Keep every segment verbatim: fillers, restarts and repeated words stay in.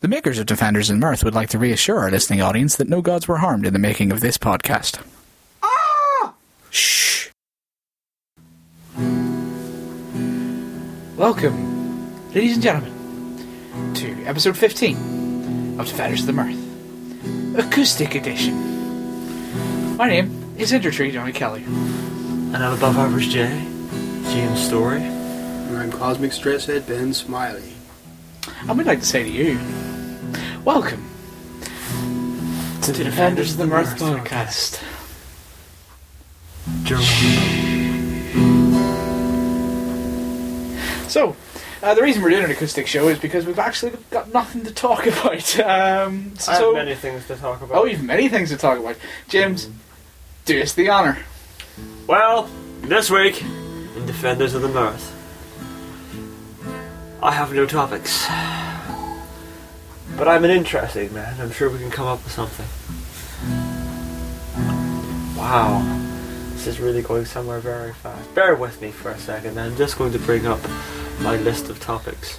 The makers of Defenders of the Mirth would like to reassure our listening audience that no gods were harmed in the making of this podcast. Ah! Shh. Welcome, ladies and gentlemen, to episode fifteen of Defenders of the Mirth, Acoustic Edition. My name is Intertree Johnny Kelly. And I'm Above Average J, James Story. And I'm Cosmic Stresshead Ben Smiley. And we'd like to say to you, welcome to the Defenders of the Mirth podcast. So, uh, the reason we're doing an acoustic show is because we've actually got nothing to talk about. Um, so, I have many things to talk about. Oh, you've many things to talk about. James, do us the honour. Well, this week, in Defenders of the Mirth, I have no topics. But I'm an interesting man. I'm sure we can come up with something. Wow. This is really going somewhere very fast. Bear with me for a second. I'm just going to bring up my list of topics.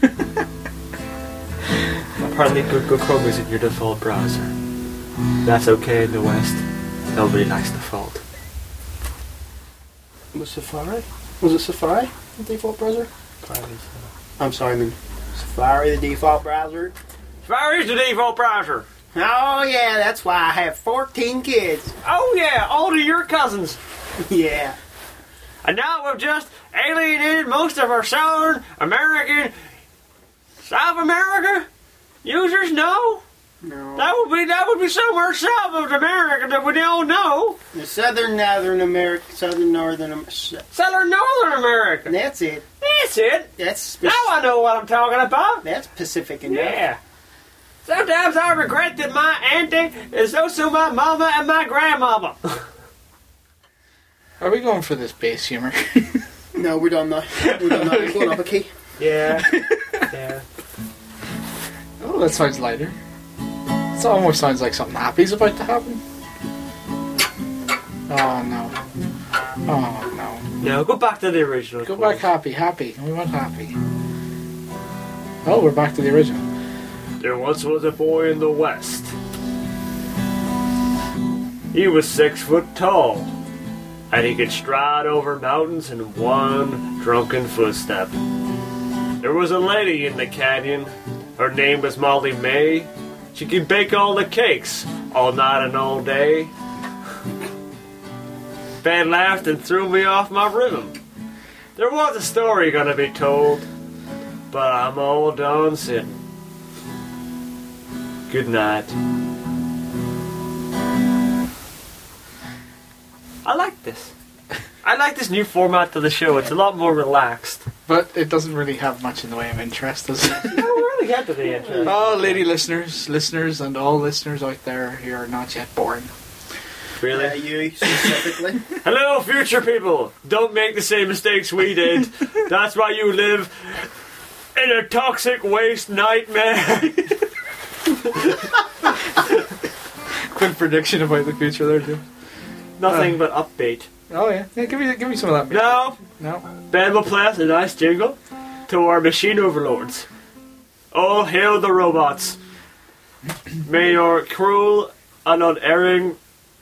Apparently Google Chrome is in your default browser. That's okay in the West. Nobody likes default. Was Safari? Was it Safari, the default browser? I'm sorry, I mean Safari, the default browser. Safari's the default browser. Oh yeah, that's why I have fourteen kids. Oh yeah, all of your cousins. Yeah. And now we've just alienated most of our Southern American, South America users. No, No. that would be that would be somewhere south of America that we don't know. The Southern Northern America, Southern Northern America. Southern Northern America. That's it. That's it. That's spe- Now I know what I'm talking about. That's Pacific enough. Yeah. Sometimes I regret that my auntie is also my mama and my grandmama. Are we going for this bass humour? No, we don't know. We don't know. We're going up a key. Yeah. Yeah. Oh, that sounds lighter. It almost sounds like something happy's about to happen. Oh no. Oh no. No, go back to the original. Go back happy, happy. We want happy. Oh, we're back to the original. There once was a boy in the West. He was six foot tall, and he could stride over mountains in one drunken footstep. There was a lady in the canyon. Her name was Molly May. She could bake all the cakes, all night and all day. Ben laughed and threw me off my rhythm. There was a story gonna be told, but I'm all done sitting. Good night. I like this. I like this new format to the show. It's a lot more relaxed. But it doesn't really have much in the way of interest, does it? No, we're really get to the intro. Oh, lady listeners, listeners, and all listeners out there who are not yet born. Really? Yeah, you specifically. Hello, future people. Don't make the same mistakes we did. That's why you live in a toxic waste nightmare. Quick prediction about the future there, too. Nothing Uh. but upbeat. Oh yeah, yeah. Give me, give me some of that. Music. No, No. Ben will play us a nice jingle to our machine overlords. All hail the robots. May your cruel and unerring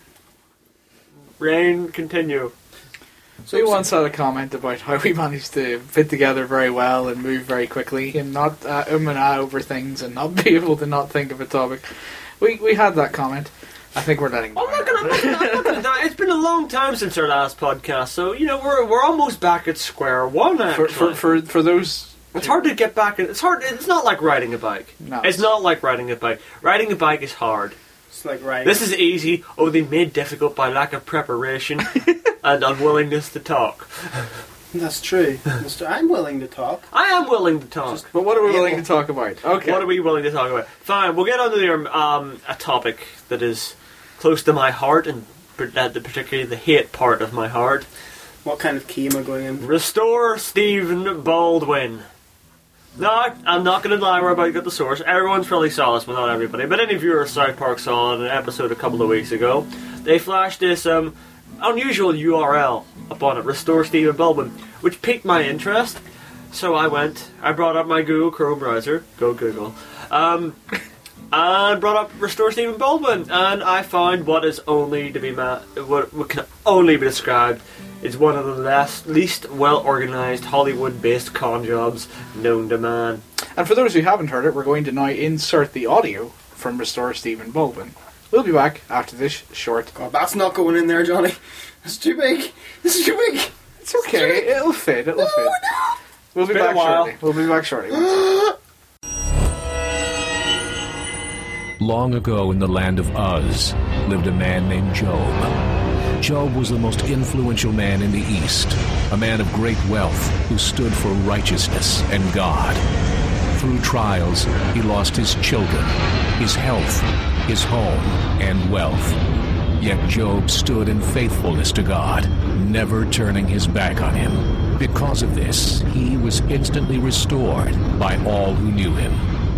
reign continue. So we once had a comment about how we managed to fit together very well and move very quickly and not uh, um and ah over things and not be able to not think of a topic. We we had that comment. I think we're letting. I'm not gonna, I'm not gonna, I'm not gonna die. It's been a long time since our last podcast, so you know we're we're almost back at square one. Actually, for, for for for those. it's hard to get back. In, it's hard. It's not like riding a bike. No, it's not like riding a bike. Riding a bike is hard. It's like right. This is easy, only made difficult by lack of preparation and unwillingness to talk. That's true. That's true. I'm willing to talk. I am willing to talk. Just- But what are we Yeah, willing well- to talk about? Okay. What are we willing to talk about? Fine, we'll get on to the, um, a topic that is close to my heart, and per- uh, particularly the hate part of my heart. What kind of key am I going in? Restore Stephen Baldwin. No, I'm not going to lie where I got the source. Everyone's probably saw this, but not everybody. But any viewer of South Park saw in an episode a couple of weeks ago. They flashed this um, unusual U R L upon it, Restore Stephen Baldwin, which piqued my interest. So I went, I brought up my Google Chrome browser, go Google, Um, and brought up Restore Stephen Baldwin, and I found what is only to be ma- what, what can only be described is one of the less, least well-organised Hollywood-based con jobs known to man. And for those who haven't heard it, we're going to now insert the audio from Restore Stephen Baldwin. We'll be back after this short... God, that's not going in there, Johnny. It's too big. It's too big. It's okay, it'll fit, it'll No, fit. no. We'll be been a back while. shortly. We'll be back shortly. Long ago in the land of Uz lived a man named Job. Job was the most influential man in the East, a man of great wealth who stood for righteousness and God. Through trials, he lost his children, his health, his home, and wealth. Yet Job stood in faithfulness to God, never turning his back on him. Because of this, he was instantly restored by all who knew him.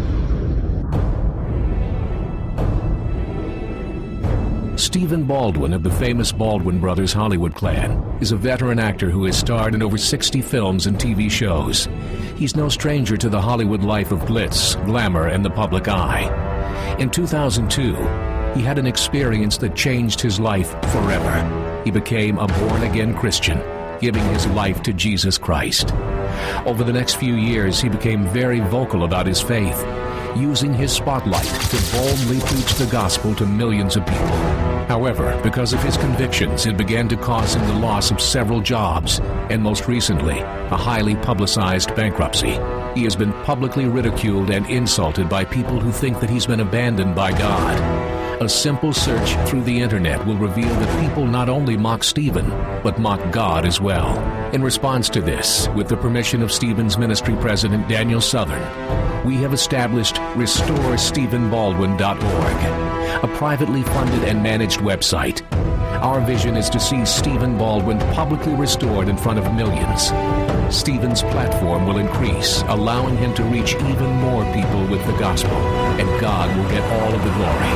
Stephen Baldwin of the famous Baldwin Brothers Hollywood clan is a veteran actor who has starred in over sixty films and T V shows. He's no stranger to the Hollywood life of glitz, glamour, and the public eye. In two thousand two, he had an experience that changed his life forever. He became a born-again Christian, giving his life to Jesus Christ. Over the next few years, he became very vocal about his faith, using his spotlight to boldly preach the gospel to millions of people. However, because of his convictions, it began to cause him the loss of several jobs, and most recently, a highly publicized bankruptcy. He has been publicly ridiculed and insulted by people who think that he's been abandoned by God. A simple search through the internet will reveal that people not only mock Stephen, but mock God as well. In response to this, with the permission of Stephen's ministry president, Daniel Southern, we have established Restore Stephen Baldwin dot org, a privately funded and managed website. Our vision is to see Stephen Baldwin publicly restored in front of millions. Stephen's platform will increase, allowing him to reach even more people with the gospel, and God will get all of the glory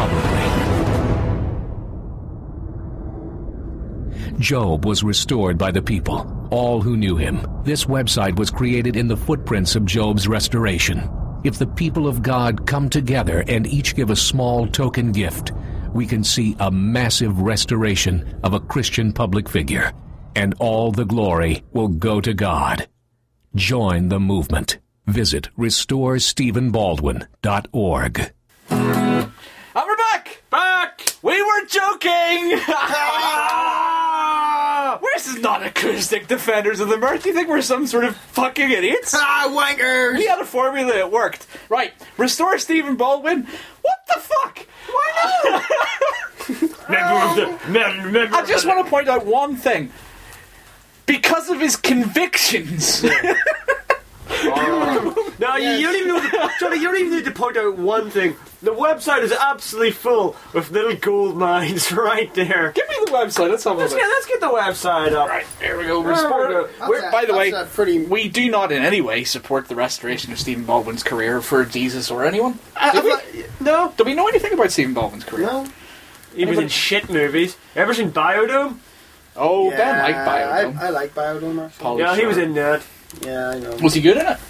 publicly. Job was restored by the people, all who knew him. This website was created in the footprints of Job's restoration. If the people of God come together and each give a small token gift, we can see a massive restoration of a Christian public figure, and all the glory will go to God. Join the movement. Visit Restore Stephen Baldwin dot org. And we're back! Back! We were joking! This is not acoustic defenders of the mirth. You think we're some sort of fucking idiots? Ah, wankers! We had a formula, it worked. Right, Restore Stephen Baldwin. What the fuck? Why not? Member of the... Mem- member I just of the, want to point out one thing. Because of his convictions. No, you, you don't even know the, Johnny, you don't even need to point out one thing. The website is absolutely full with little gold mines right there. Give me the website. Let's have a Let's look. get, let's get the website up. Right, here we go. There we Restore. go. We're, by the way, That's a pretty... we do not in any way support the restoration of Stephen Baldwin's career for Jesus or anyone. Uh, Do we? uh, no. Do we know anything about Stephen Baldwin's career? No? He was in shit movies. Ever seen Biodome? Oh, Ben Yeah, liked Biodome. I, I like Biodome, actually. Paul Yeah, he was Shore. in that. Yeah, I know. Was he good in it?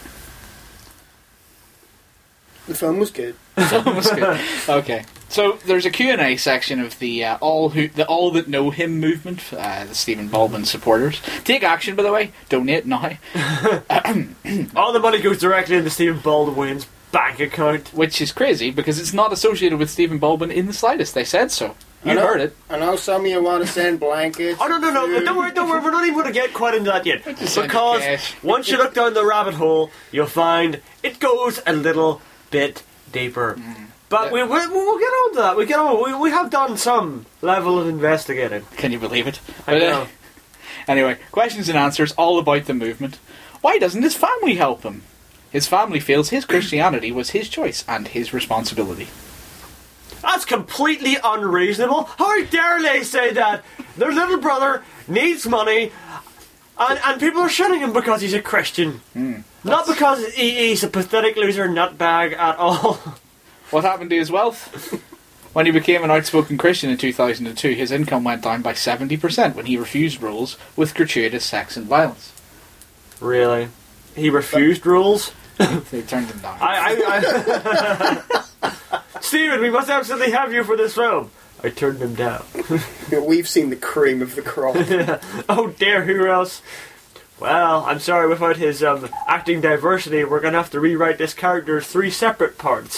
The film was good. Was good. Okay, so there's a Q and A section of the uh, all who the all that know him movement, uh, the Stephen Baldwin supporters. Take action, by the way. Donate now. All the money goes directly into Stephen Baldwin's bank account. Which is crazy because it's not associated with Stephen Baldwin in the slightest. They said so. You I know- heard it. I know some of you want to send blankets. Oh, no, no, no, food. don't worry, don't worry, we're not even going to get quite into that yet. just send Because the cash. once you look down the rabbit hole, you'll find it goes a little bit deeper. But Yeah. we, we, we'll get on to that. We, get on. We, we have done some level of investigating. Can you believe it? I But, uh, know. Anyway, questions and answers all about the movement. Why doesn't his family help him? His family feels his Christianity was his choice and his responsibility. That's completely unreasonable. How dare they say that? Their little brother needs money, and, and people are shitting him because he's a Christian. Not because he, he's a pathetic loser nutbag at all. What happened to his wealth? When he became an outspoken Christian in two thousand two, his income went down by seventy percent when he refused rules with gratuitous sex and violence. Really? He refused rules? They turned him down. I, I, I Stephen, we must absolutely have you for this film. I turned him down. We've seen the cream of the crop. Oh dear, who else? Well, I'm sorry, without his um, acting diversity, we're going to have to rewrite this character three separate parts.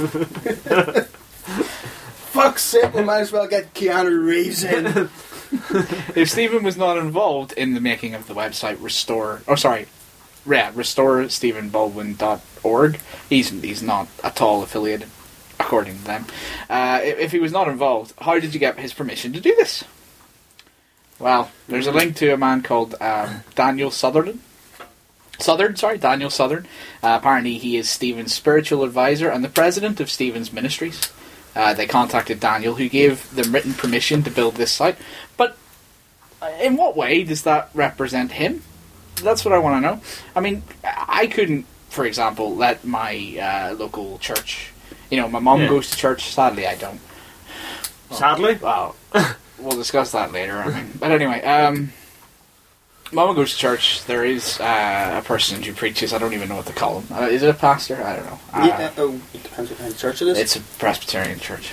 Fuck's sake, we might as well get Keanu Reeves in. If Stephen was not involved in the making of the website Restore, oh sorry, yeah, restore stephen baldwin dot org, he's he's not at all affiliated, according to them. Uh, if, if he was not involved, how did you get his permission to do this? Well, there's a link to a man called um, Daniel Sutherland. Southern, sorry, Daniel Southern. Uh, apparently, he is Stephen's spiritual advisor and the president of Stephen's Ministries. Uh, they contacted Daniel, who gave them written permission to build this site. But in what way does that represent him? That's what I want to know. I mean, I couldn't, for example, let my uh, local church... You know, my mum Yeah. goes to church. Sadly, I don't. Sadly? Well, we'll discuss that later. I mean, but anyway, um, Mama goes to church. There is uh, a person who preaches. I don't even know what to call him. Uh, is it a pastor? I don't know. Uh, yeah, oh, it depends what kind of church it is. It's a Presbyterian church.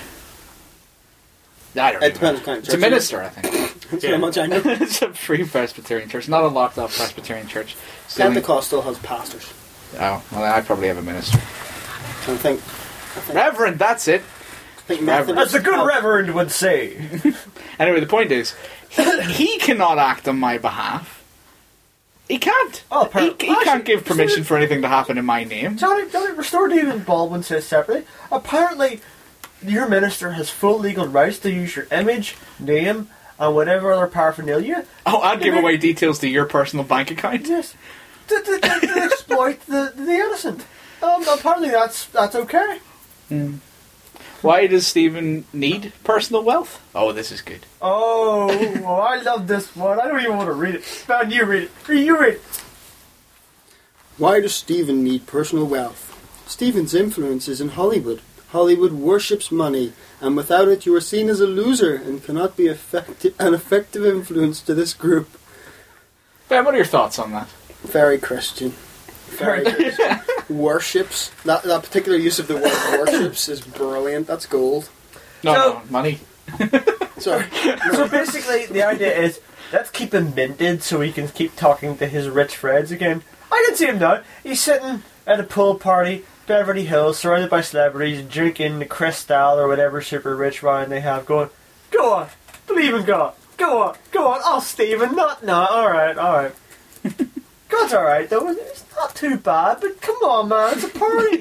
I don't It even depends know. what kind of It's a church it is. minister, I think. That's Yeah. how much I know. It's a free Presbyterian church, not a locked up Presbyterian church. Still in- Pentecostal has pastors. Oh, well, I probably have a minister. I think. I think, Reverend, that's it. I think Reverend. As Methodists the good have- reverend would say. Anyway, the point is, he, he cannot act on my behalf. He can't. Oh, he, per- he actually, can't give permission Stephen- for anything to happen in my name. Johnny, Johnny, Restore Stephen Baldwin says separately, apparently your minister has full legal rights to use your image, name, and whatever other paraphernalia. Oh, I'd give Yeah. away details to your personal bank account. Yes. To, to, to, to exploit the, the innocent. Um, apparently that's that's okay. Why does Stephen need personal wealth? Oh, this is good. Oh, well, I love this one. I don't even want to read it. Ben, you read it. You read it. Why does Stephen need personal wealth? Stephen's influence is in Hollywood. Hollywood worships money, and without it you are seen as a loser and cannot be effecti- an effective influence to this group. Ben, what are your thoughts on that? Very Christian. Very Christian. Worships. That, that particular use of the word worships is brilliant. That's gold. No, So- no, money. Sorry. So basically, the idea is let's keep him minted so he can keep talking to his rich friends again. I can see him now. He's sitting at a pool party, Beverly Hills, surrounded by celebrities, drinking the Cristal or whatever super rich wine they have, going, "Go on, believe in God. Go on, go on. Oh, Stephen, not now. All right, all right. God's all right though. It's not too bad, but come on, man, it's a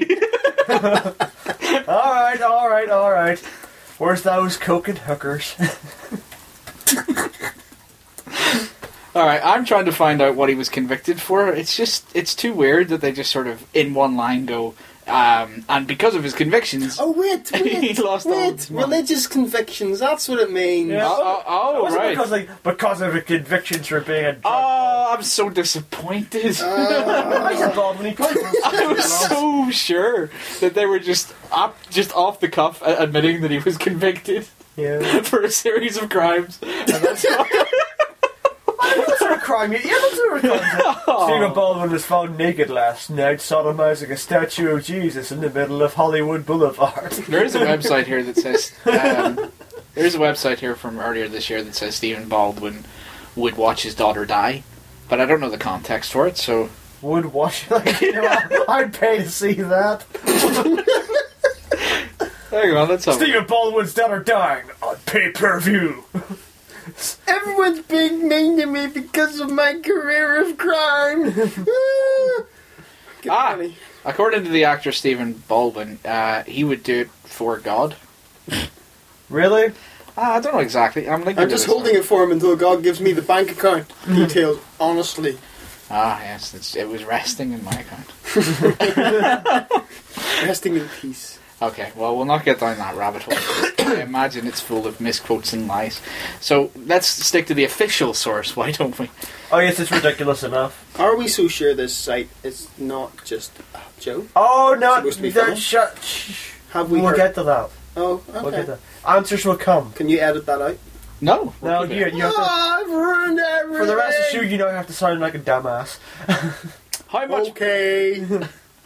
party. all right, all right, all right. Where's those coke and hookers?" Alright, I'm trying to find out what he was convicted for. It's just, it's too weird that they just sort of, in one line, go, um, and because of his convictions... Oh, wait, wait. He lost all wait. his money. Religious convictions, that's what it means. Yeah. Oh, oh, oh, Was it right. because, like, because of the convictions for being a drug Oh, I'm so disappointed. I said Baldwin, he played I was so sure that they were just up, just off the cuff, a- admitting that he was convicted Yeah. for a series of crimes. And that's why- What sort of crime? Yeah, what sort of crime? Stephen Baldwin was found naked last night, sodomizing a statue of Jesus in the middle of Hollywood Boulevard. There is a website here that says um, there is a website here from earlier this year that says Stephen Baldwin would watch his daughter die, but I don't know the context for it. So Would watch, like, you know, I'd pay to see that. hang on, let's have. Stephen Baldwin's daughter dying on pay-per-view. Everyone's being mean to me because of my career of crime. Get Ah. money. According to the actor Stephen Baldwin, uh, he would do it for God. Really? Ah, I don't know exactly. I'm linking. I'm to just this holding one. it for him until God gives me the bank account details, honestly. Ah, yes, it's, it was resting in my account. Resting in peace. Okay, well, we'll not get down that rabbit hole. I imagine it's full of misquotes and lies. So let's stick to the official source, why don't we? Oh yes, it's ridiculous enough. Are we so sure this site is not just a joke? Oh no, Supposed to be they're funny? shut. Shh. Have we We'll heard- get to that. Oh, We'll okay. get to that. Answers will come. Can you edit that out? No. No, we'll keep you, it. you have to, Oh, I've ruined everything. for the rest of the show, you don't have to sound like a dumbass. How much? Okay.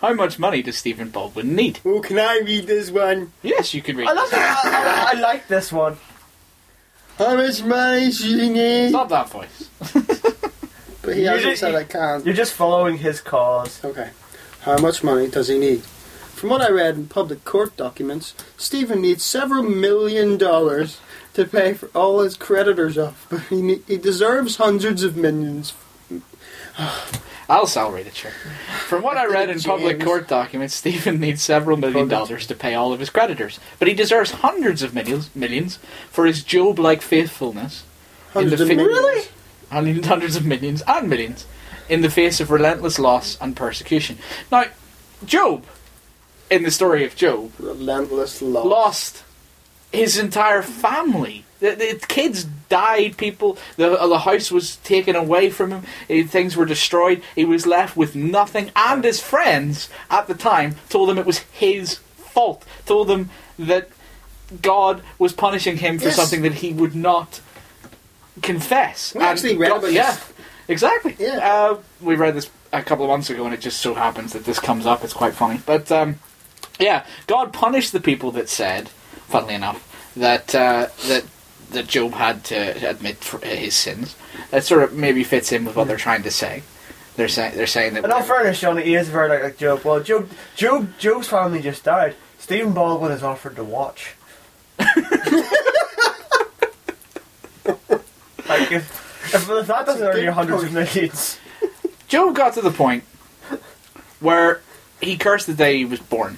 How much money does Stephen Baldwin need? Oh, can I read this one? Yes, you can read I love this. that. I, I like this one. How much money does he need? Stop that voice. But he You hasn't just- said I can't. You're just following his cause. Okay. How much money does he need? From what I read in public court documents, Stephen needs several million dollars to pay for all his creditors off, but he, ne- he deserves hundreds of millions. I'll salary it, sure. From what I read in public James. court documents, Stephen needs several million dollars to pay all of his creditors, but he deserves hundreds of millions, millions for his Job-like faithfulness. Hundreds in of the fa- millions. Hundreds, hundreds of millions and millions in the face of relentless loss and persecution. Now, Job, in the story of Job, Relentless loss. lost his entire family. The, the kids died. People, the the house was taken away from him. eh, Things were destroyed. He was left with nothing. And his friends at the time told him it was his fault. Told him that God was punishing him for Yes. something that he would not confess. We And actually read God- about yeah, this. exactly. Yeah. Uh, we read this a couple of months ago, and it just so happens that this comes up. It's quite funny, but um, yeah, God punished the people that said, funnily enough, that uh, that that Job had to admit for his sins. That sort of maybe fits in with what they're trying to say. They're saying they're saying that. In all fairness, Sean, he is very like, like Job. Well, Job, Job, Job's family just died. Stephen Baldwin is offered to watch. Like if, if, if that doesn't earn you hundreds of millions. Job got to the point where he cursed the day he was born.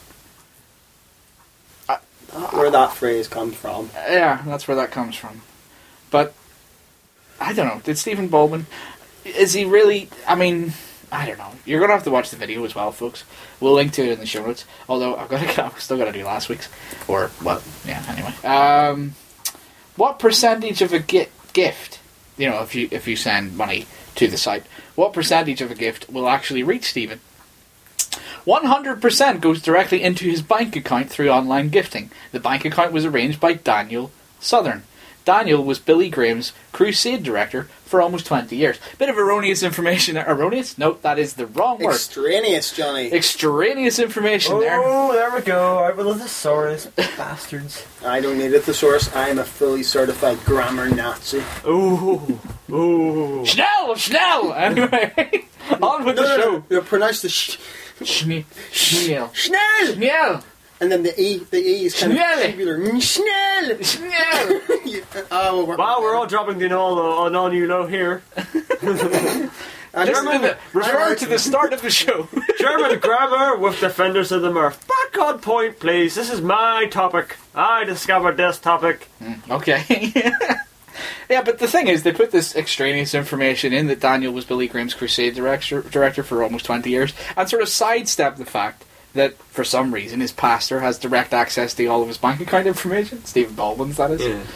Where that phrase comes from. Yeah, that's where that comes from. But I don't know. Did Stephen Baldwin? Is he really? I mean, I don't know. You're gonna have to watch the video as well, folks. We'll link to it in the show notes. Although I've got to, I've still got to do last week's, or well, yeah. Anyway, um, what percentage of a gi- gift? You know, if you if you send money to the site, what percentage of a gift will actually reach Stephen? one hundred percent goes directly into his bank account through online gifting. The bank account was arranged by Daniel Southern. Daniel was Billy Graham's crusade director for almost twenty years. Bit of erroneous information. Erroneous? No, that is the wrong word. Extraneous, Johnny. Extraneous information there. Oh, there we go. Out with the thesaurus, bastards. I don't need a thesaurus. I am a fully certified grammar Nazi. Ooh, ooh. Schnell! Schnell! Anyway, on with No, the no, show. no, no, pronounce the sh. Schne- Schnell. Schnell! Schnell! And then the E, the E is kind Schnell. of singular. Mm, Schnell! Schnell! Yeah, oh, we're, Wow, we're all dropping the all on on you low here. And Listen to the, refer to the start of the show. German grammar with defenders of the mirth. Back on point, please. This is my topic. I discovered this topic. Okay. Yeah, but the thing is, they put this extraneous information in that Daniel was Billy Graham's crusade director, director for almost twenty years, and sort of sidestep the fact that, for some reason, his pastor has direct access to all of his bank account information. Stephen Baldwin's, that is. Yeah.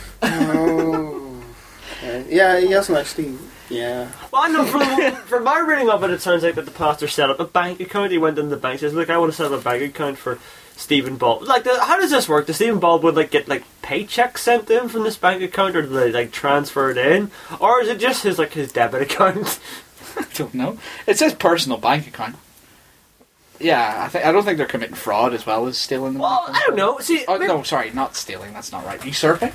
Oh. Uh, yeah, he hasn't actually. Yeah. Well, I know from, from my reading of it, it sounds like that the pastor set up a bank account. He went in the bank and says, look, I want to set up a bank account for Stephen Baldwin. Like, the, how does this work? Does Stephen Baldwin, like, get, like, paychecks sent to him from this bank account, or do they, like, transfer it in? Or is it just his, like, his debit account? I don't know. It says personal bank account. Yeah, I think I don't think they're committing fraud as well as stealing the Well, money. I don't know. See, Oh, maybe- no, sorry, not stealing. That's not right. Usurping?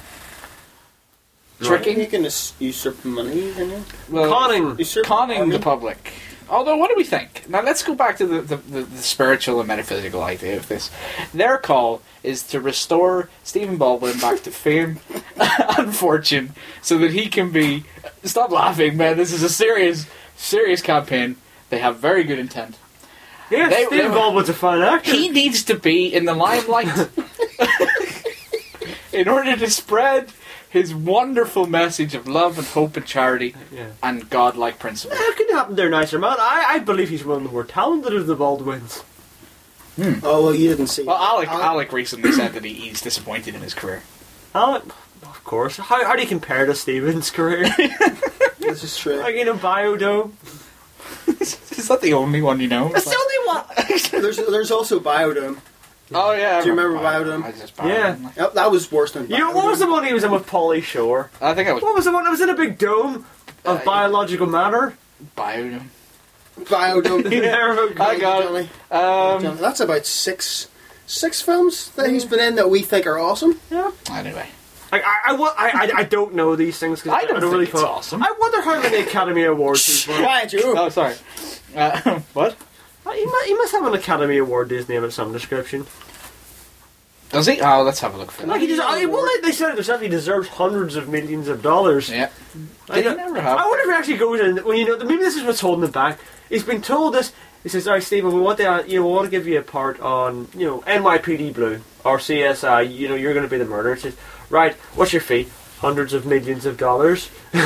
You Tricking? can us- usurp money, can you? Well, Conning. Usurp conning army? the public. Although, what do we think? Now, let's go back to the, the, the, the spiritual and metaphysical idea of this. Their call is to restore Stephen Baldwin back to fame and fortune so that he can be... Stop laughing, man. This is a serious, serious campaign. They have very good intent. Yeah, They- Stephen they- Baldwin's a fine actor. He needs to be in the limelight in order to spread his wonderful message of love and hope and charity Yeah. and godlike principles. That could happen there, nicer man. I, I believe he's one of the more talented of the Baldwins. Oh, well, you didn't see Well, it. Alec, Alec- Alec recently said that he, he's disappointed in his career. Alec, of course. How, how do you compare to Stephen's career? This is true. Like in a biodome? Is that the only one you know? That's the only one. There's, there's also Biodome. Oh yeah. Do you remember Biodome? Biodome? I just Yeah. Biodome. Yep, that was worse than Biodome. You know, what was the one he was in with Pauly Shore? I think I was What was the one that was in a big dome of Uh, biological matter? Biodome. Biodome. There we go. I got Johnny. it. Um, Johnny. That's about six six films that he's been in that we think are awesome. Yeah. anyway. Like, I, I, wa- I, I, I don't know these things because I don't think really it's follow- awesome. I wonder how many Academy Awards he's won. Quiet you. Oh, sorry. Uh, what? He must, he must have an Academy Award, his name in some description. Does he? Oh, let's have a look for Like that. he des- I, well, they, they said it themselves. He deserves hundreds of millions of dollars. Yeah. I, Did he don't- never have? I wonder if he actually goes in. Well, you know, maybe this is what's holding him back. He's been told this. He says, "All right, Stephen, we want to, you know, we want to give you a part on, you know, N Y P D Blue or C S I. You know, you're going to be the murderer." He says, "Right, what's your fee? Hundreds of millions of dollars."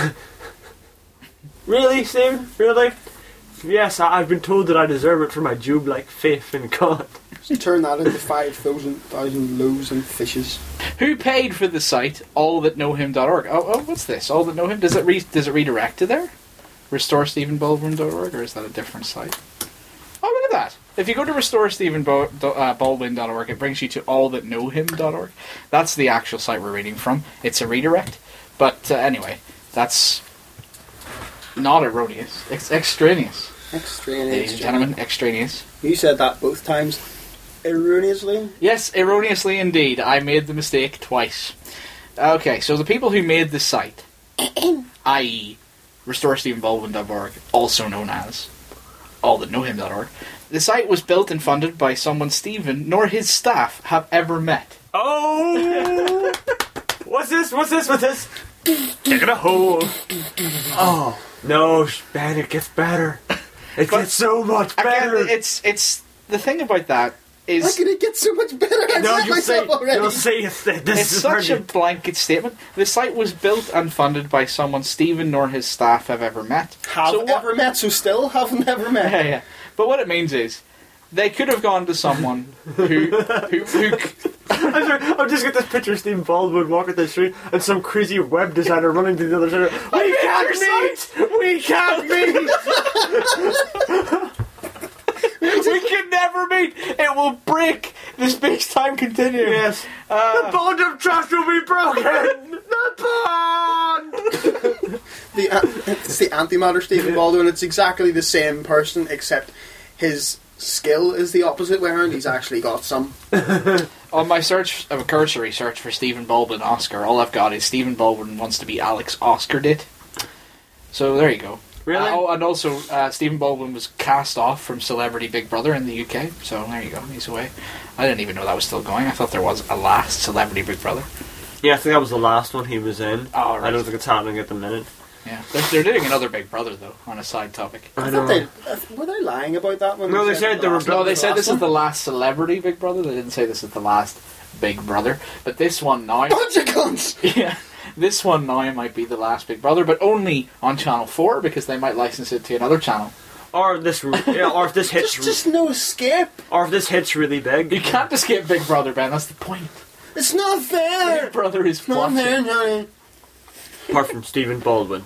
Really, Stephen? Really? Yes, I, I've been told that I deserve it for my Job-like faith in God. Just turn that into five thousand thousand loaves and fishes. Who paid for the site all that know him dot org? Oh, oh, what's this? All that know him? Does it re- does it redirect to there? restore stephen baldwin dot org, or is that a different site? Oh, look at that. If you go to restore stephen baldwin dot org, it brings you to all that know him dot org. That's the actual site we're reading from. It's a redirect. But uh, anyway, that's not erroneous. It's extraneous. Extraneous. Ladies and gentlemen, extraneous. You said that both times. Erroneously. Yes, erroneously indeed. I made the mistake twice. Okay, so the people who made the site, that is restore stephen baldwin dot org, also known as all that know him dot org, the site was built and funded by someone Stephen nor his staff have ever met. Oh! What's this? What's this? What's this? Digging a hole. Oh no, Ben! It gets better. It But gets so much better. Again, it's it's the thing about that How is can it get so much better? I no, said you'll see. myself already. You'll see. It's, this it's is such a brilliant. blanket statement. The site was built and funded by someone Stephen nor his staff have ever met. Have So what- ever met, so still haven't ever met. Yeah, yeah. But what it means is, they could have gone to someone who, who, who, I'm, sorry, I've just got this picture of Stephen Baldwin walking down the street and some crazy web designer running to the other side. We can't meet. We can't meet. we can never meet. It will break the space-time continuum. Yes. the bond of trust will be broken. The bond. The, uh, it's the antimatter Stephen Baldwin. It's exactly the same person, except his skill is the opposite way around. He's actually got some. On my search, of a cursory search for Stephen Baldwin Oscar, all I've got is Stephen Baldwin wants to be Alex Oscar did. So there you go. Really? Uh, oh, and also uh, Stephen Baldwin was cast off from Celebrity Big Brother in the U K. So there you go. He's away. I didn't even know that was still going. I thought there was a last Celebrity Big Brother. Yeah, I think that was the last one he was in. Oh, right. I don't think it's happening at the minute. Yeah, they're, they're doing another Big Brother though. On a side topic. I I know. thought they, uh, were they lying about that one? No, they said they were- last No, one they was said last this is one? the last Celebrity Big Brother. They didn't say this is the last Big Brother. But this one now, bunch of cunts. yeah, this one now might be the last Big Brother, but only on Channel Four because they might license it to another channel. Or this, yeah, or if this hits, There's just no escape. or if this hits really You big. can't escape Big Brother, Ben. That's the point. It's not fair. Big Brother is Not fair, watching. Johnny. Apart from Stephen Baldwin.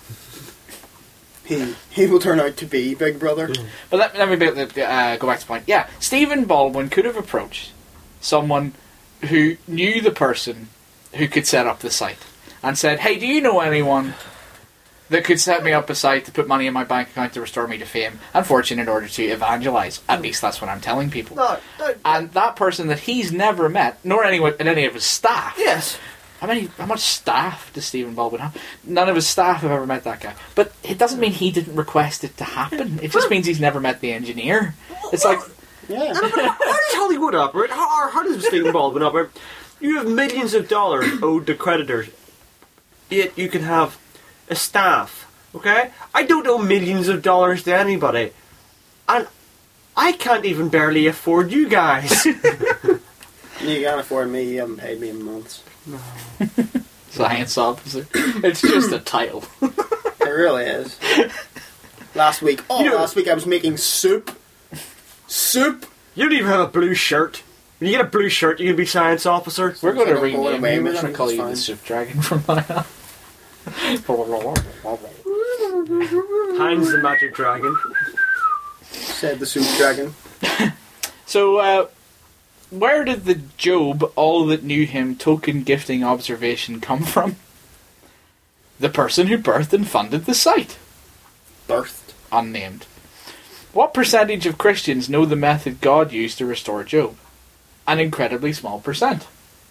He he will turn out to be Big Brother. But let, let me be, uh, go back to the point. Yeah, Stephen Baldwin could have approached someone who knew the person who could set up the site and said, "Hey, do you know anyone that could set me up a site to put money in my bank account to restore me to fame and fortune in order to evangelize?" At least that's what I'm telling people. No, no, And that person that he's never met, nor anyone, and any of his staff. yes. How many? How much staff does Stephen Baldwin have? None of his staff have ever met that guy. But it doesn't mean he didn't request it to happen. It just means he's never met the engineer. It's like, Yeah. How does Hollywood operate? How, how does Stephen Baldwin operate? You have millions of dollars owed to creditors, yet you can have a staff, okay? I don't owe millions of dollars to anybody, and I can't even barely afford you guys. You can't afford me. You haven't paid me in months. science officer. It's just a title. It really is. Last week, oh, You know- last week I was making soup. Soup. You don't even have a blue shirt. When you get a blue shirt, you can be science officer. We're going to Like a boy rename away you. We're with going to it, call it's you fine. the Soup Dragon from now on. Heinz the Magic Dragon. Said the soup dragon. So, uh, where did the Job, all that knew him, token gifting observation come from? The person who birthed and funded the site. Birthed. Unnamed. What percentage of Christians know the method God used to restore Job? An incredibly small percent.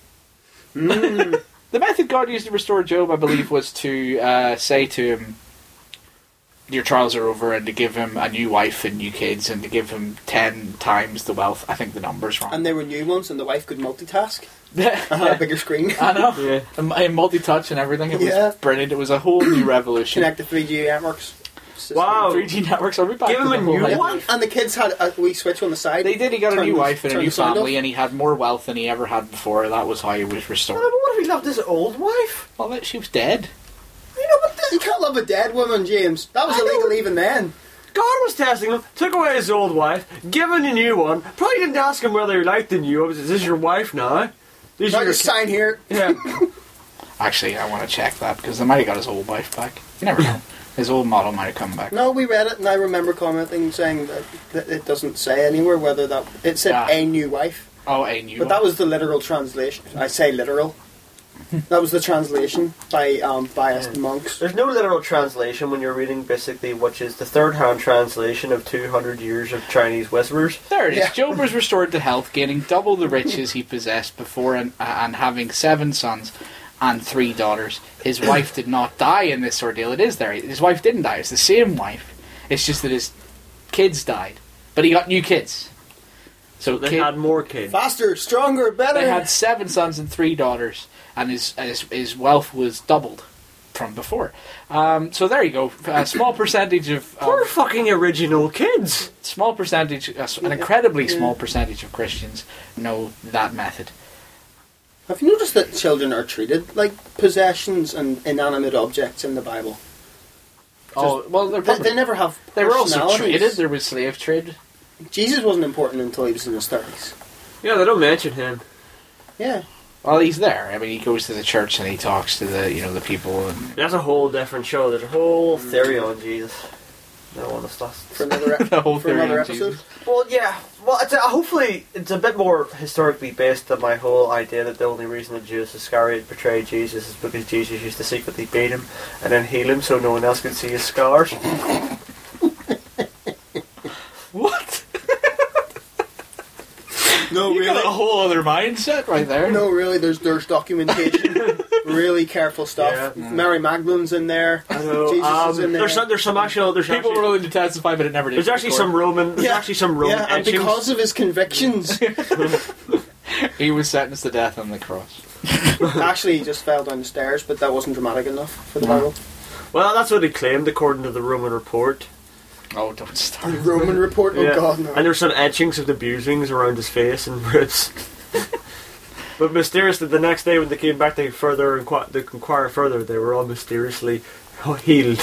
Mm. The method God used to restore Job, I believe, was to uh, say to him, your trials are over, and to give him a new wife and new kids, and to give him ten times the wealth. I think the number's wrong. And they were new ones, and the wife could multitask. Yeah. I had a bigger screen. I know. Yeah. And, and multi-touch and everything. It was Yeah. brilliant. It was a whole new revolution. Connect the three G networks. Wow. three G networks. Are we back Give to him the a whole new idea? one. And the kids had a wee switch on the side. They did. He got a Turn new the- wife and a turn new the sound family, off. and he had more wealth than he ever had before. That was how he was restored. But what if he loved his old wife? Well, that- she was dead. You know, but you can't love a dead woman, James. That was I know. illegal even then. God was testing him, took away his old wife, given a new one. Probably didn't ask him whether he liked the new one. Is this your wife now? These Now are you your sign here. Yeah. Actually, I want to check that because they might have got his old wife back. You never know. His old model might have come back. No, we read it, and I remember commenting saying that, that it doesn't say anywhere whether that it said Ah. a new wife, Oh, a new but one. that was the literal translation. I say literal. That was the translation by um, biased monks. There's no literal translation when you're reading basically, which is the third-hand translation of two hundred years of Chinese whispers. There it is. Yeah. Job was restored to health, gaining double the riches he possessed before, and, and having seven sons and three daughters. His wife did not die in this ordeal. It is there. His wife didn't die. It's the same wife. It's just that his kids died, but he got new kids. So They kid- had more kids. Faster, stronger, better. they had seven sons and three daughters, and his his, his wealth was doubled from before. Um, so there you go. A small percentage of, Poor of fucking original kids. small percentage, uh, an incredibly small percentage of Christians know that method. Have you noticed that children are treated like possessions and inanimate objects in the Bible? Oh well, they're They, probably, they never have. they were also personalities. traded. There was slave trade. Jesus wasn't important until he was in his thirties. Yeah, they don't mention him. Yeah. Well, he's there. I mean, he goes to the church and he talks to the you know the people. And That's a whole different show. There's a whole Theory on Jesus. No one has stuff. For another, ep- the whole for theory another on episode. Jesus. Well, yeah. Well, it's a, hopefully it's a bit more historically based than my whole idea that the only reason that Judas Iscariot betrayed Jesus is because Jesus used to secretly beat him and then heal him so no one else could see his scars. What? No, You got a really. whole other mindset right there. No, really. There's there's documentation. Really careful stuff. Yeah. Mary Magdalene's in there. I know. Jesus um, is in there. There's some. There's some actual. There's People actually, were willing to testify, but it never did. There's actually some Roman. There's Yeah. actually some Roman yeah, and etchings. because of his convictions, He was sentenced to death on the cross. actually he just fell down the stairs, but that wasn't dramatic enough for the No. Bible. Well, that's what he claimed according to the Roman report. Oh, don't start. The Roman report. Oh Yeah. God, no. And there's some etchings of the abusings around his face and ribs. But mysteriously, the next day when they came back to further inqu- to inquire further, they were all mysteriously healed.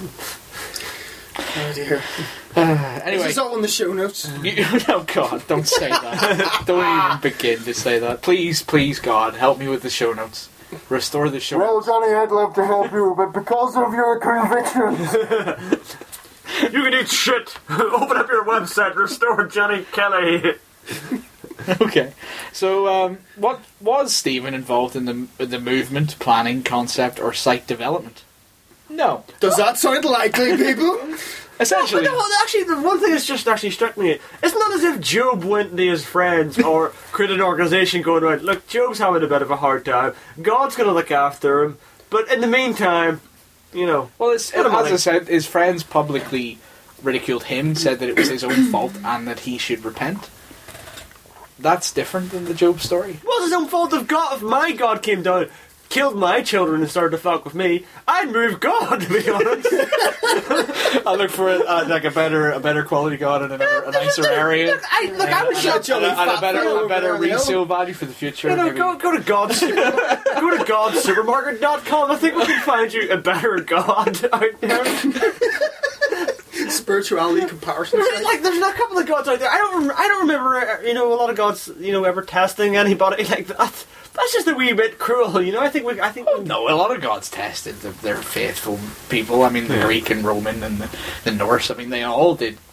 Oh dear. Anyway, This is all in the show notes. you, oh God, don't say that. Don't even begin to say that. Please, please, God, help me with the show notes. Restore the show. notes. Johnny, I'd love to help you, but because of your convictions. You can eat shit! Open up your website, Restore Johnny Kelly! Okay, so um, what was Stephen involved in the the movement, planning, concept, or site development? No, Does that sound likely, people? essentially. But no, actually, the one thing that's just actually struck me, it's not as if Job went to his friends or created an organisation going around, look, Job's having a bit of a hard time, God's going to look after him, but in the meantime, you know... Well, it's, What as am I I like? said, his friends publicly ridiculed him, said that it was his own fault and that he should repent. That's different than the Job story. It was his own fault if God, if my God came down, killed my children and started to fuck with me, I'd move God, to be honest. I look for a, uh, like a better, a better quality God in another, a nicer area. Look, I, look, I was and, shot a, and, a, and a better, a better You know? resale value for the future. You know, maybe. go, go to God's go to gods supermarket dot com. I think we can find you a better God out there. Spirituality comparison. There's, like, there's a couple of gods out there. I don't, rem- I don't remember, uh, you know, a lot of gods, you know, ever testing anybody like that. That's just a wee bit cruel, you know. I think we, I think. Oh, no, a lot of gods tested the, their faithful people. I mean, the Yeah. Greek and Roman and the, the Norse. I mean, they all did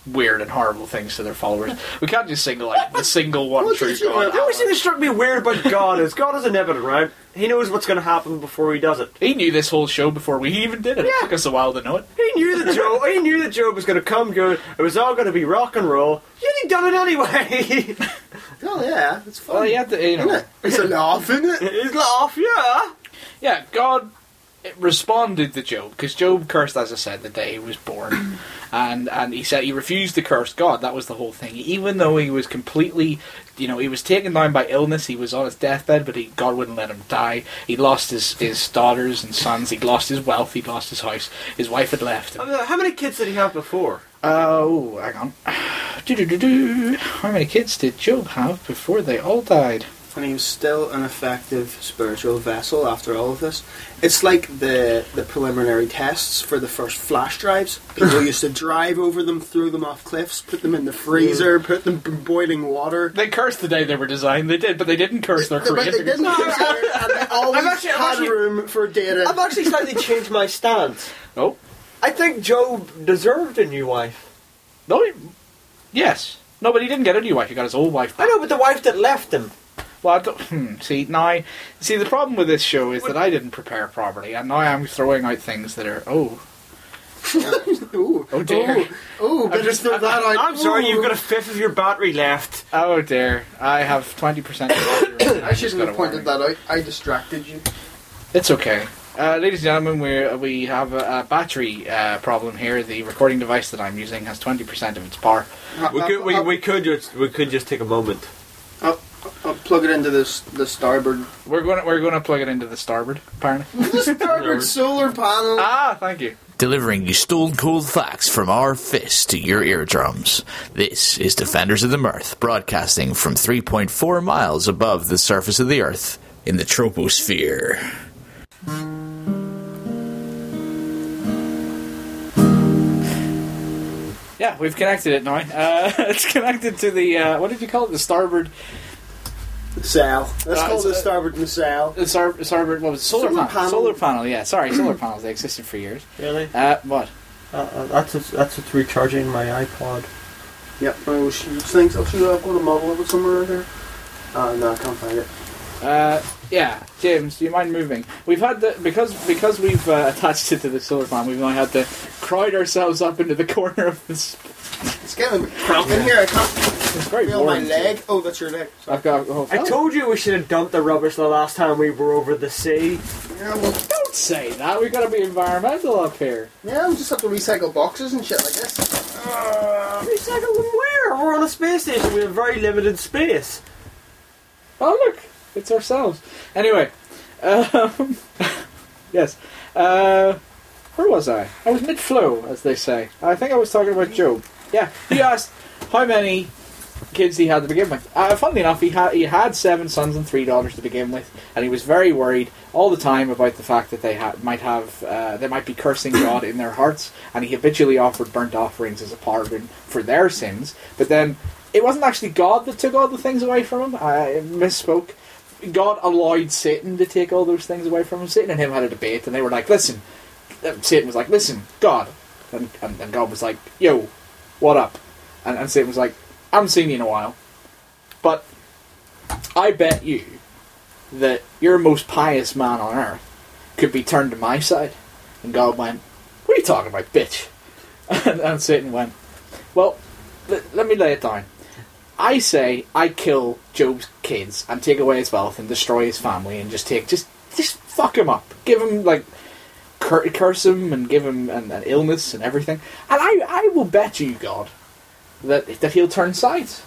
weird and horrible things to their followers. We can't just single out the single one What true did you- God. The only thing that struck me weird about God is God is omnipotent, right? He knows what's going to happen before he does it. He knew this whole show before we even did it. It took us a while to know it. He knew that Job. He knew that Job was going to come good. It was all going to be rock and roll. Yet he done it anyway. Oh yeah, it's fun. Well, you have to, you know. Isn't it? It's a laugh, isn't it? He's laugh, yeah. Yeah, God responded to Job, because Job cursed, as I said, the day he was born. and and he said he refused to curse God. That was the whole thing. Even though he was completely, you know, he was taken down by illness, he was on his deathbed, but he, God wouldn't let him die. He lost his, his daughters and sons, he lost his wealth, he lost his house, his wife had left him. How many kids did he have before? Oh, hang on. Do-do-do-do. How many kids did Job have before they all died? And he was still an effective spiritual vessel after all of this. It's like the the preliminary tests for the first flash drives. People used to drive over them, throw them off cliffs, put them in the freezer, put them in boiling water. They cursed the day they were designed, they did, but they didn't curse their But they creators. didn't consider, and they always I've actually- I've had actually- room for data. I've actually slightly changed my stance. Oh. I think Job deserved a new wife. No, he, yes. No, but he didn't get a new wife, he got his old wife back. I know, but the wife that left him. Well, I don't, hmm, see, now, see, the problem with this show is that I didn't prepare properly, and now I'm throwing out things that are, oh, Ooh, Oh, dear. Ooh, ooh, better just- throw that out. I'm sorry, Ooh. you've got a fifth of your battery left. oh dear, I have twenty percent of the I shouldn't have pointed that out. I distracted you. It's okay. Uh, ladies and gentlemen, we we have a, a battery uh, problem here. The recording device that I'm using has twenty percent of its power. We could, we, we could just, we could just take a moment. I'll, I'll plug it into this the starboard. We're going to, we're going to plug it into the starboard, apparently. The starboard solar panel. ah, thank you. Delivering you stone cold facts from our fists to your eardrums. This is Defenders of the Mirth, broadcasting from three point four miles above the surface of the Earth in the troposphere. Yeah, we've connected it now. Uh, it's connected to the, uh, what did you call it? The starboard, Nacelle. Let's Uh, call it's the a- starboard nacelle. the star, starboard, what was it? Solar, Solar panel. panel. Solar panel, yeah. Sorry, solar panels. They existed for years. Really? Uh, what? Uh, uh, that's what's, that's what's recharging my iPod. Yep, I should think. I'll should I've got a model of it somewhere out there. Uh, no, I can't find it. Uh, yeah, James, do you mind moving? We've had the because because we've uh, attached it to the solar panel. We've now had to crowd ourselves up into the corner of this. It's getting a bit cramping here. I can't It's very feel my boring. leg. Oh, that's your leg. I've got. Oh, I told you we should have dumped the rubbish the last time we were over the sea. Yeah, well, Don't say that. We've got to be environmental up here. yeah, we just have to recycle boxes and shit like this. Uh, recycle them where? We're on a space station. We have very limited space. Oh look, it's ourselves. Anyway, um, yes. Uh, where was I? I was mid-flow, as they say. I think I was talking about Job. Yeah, he asked how many kids he had to begin with. Uh, funnily enough, he had he had seven sons and three daughters to begin with, and he was very worried all the time about the fact that they ha- might have uh, they might be cursing God in their hearts, and he habitually offered burnt offerings as a pardon for their sins. But then it wasn't actually God that took all the things away from him. I misspoke. God allowed Satan to take all those things away from him. Satan and him had a debate, and they were like, "Listen." Satan was like, "Listen, God," and, and, and God was like, "Yo, what up?" And, and Satan was like, "I haven't seen you in a while, but I bet you that your most pious man on earth could be turned to my side." And God went, "What are you talking about, bitch?" And, and Satan went, "Well, l- let me lay it down. I say I kill Job's kids and take away his wealth and destroy his family and just take just just fuck him up, give him like." Cur- curse him and give him an, an illness and everything, and I, I will bet you, God, that that he'll turn sides."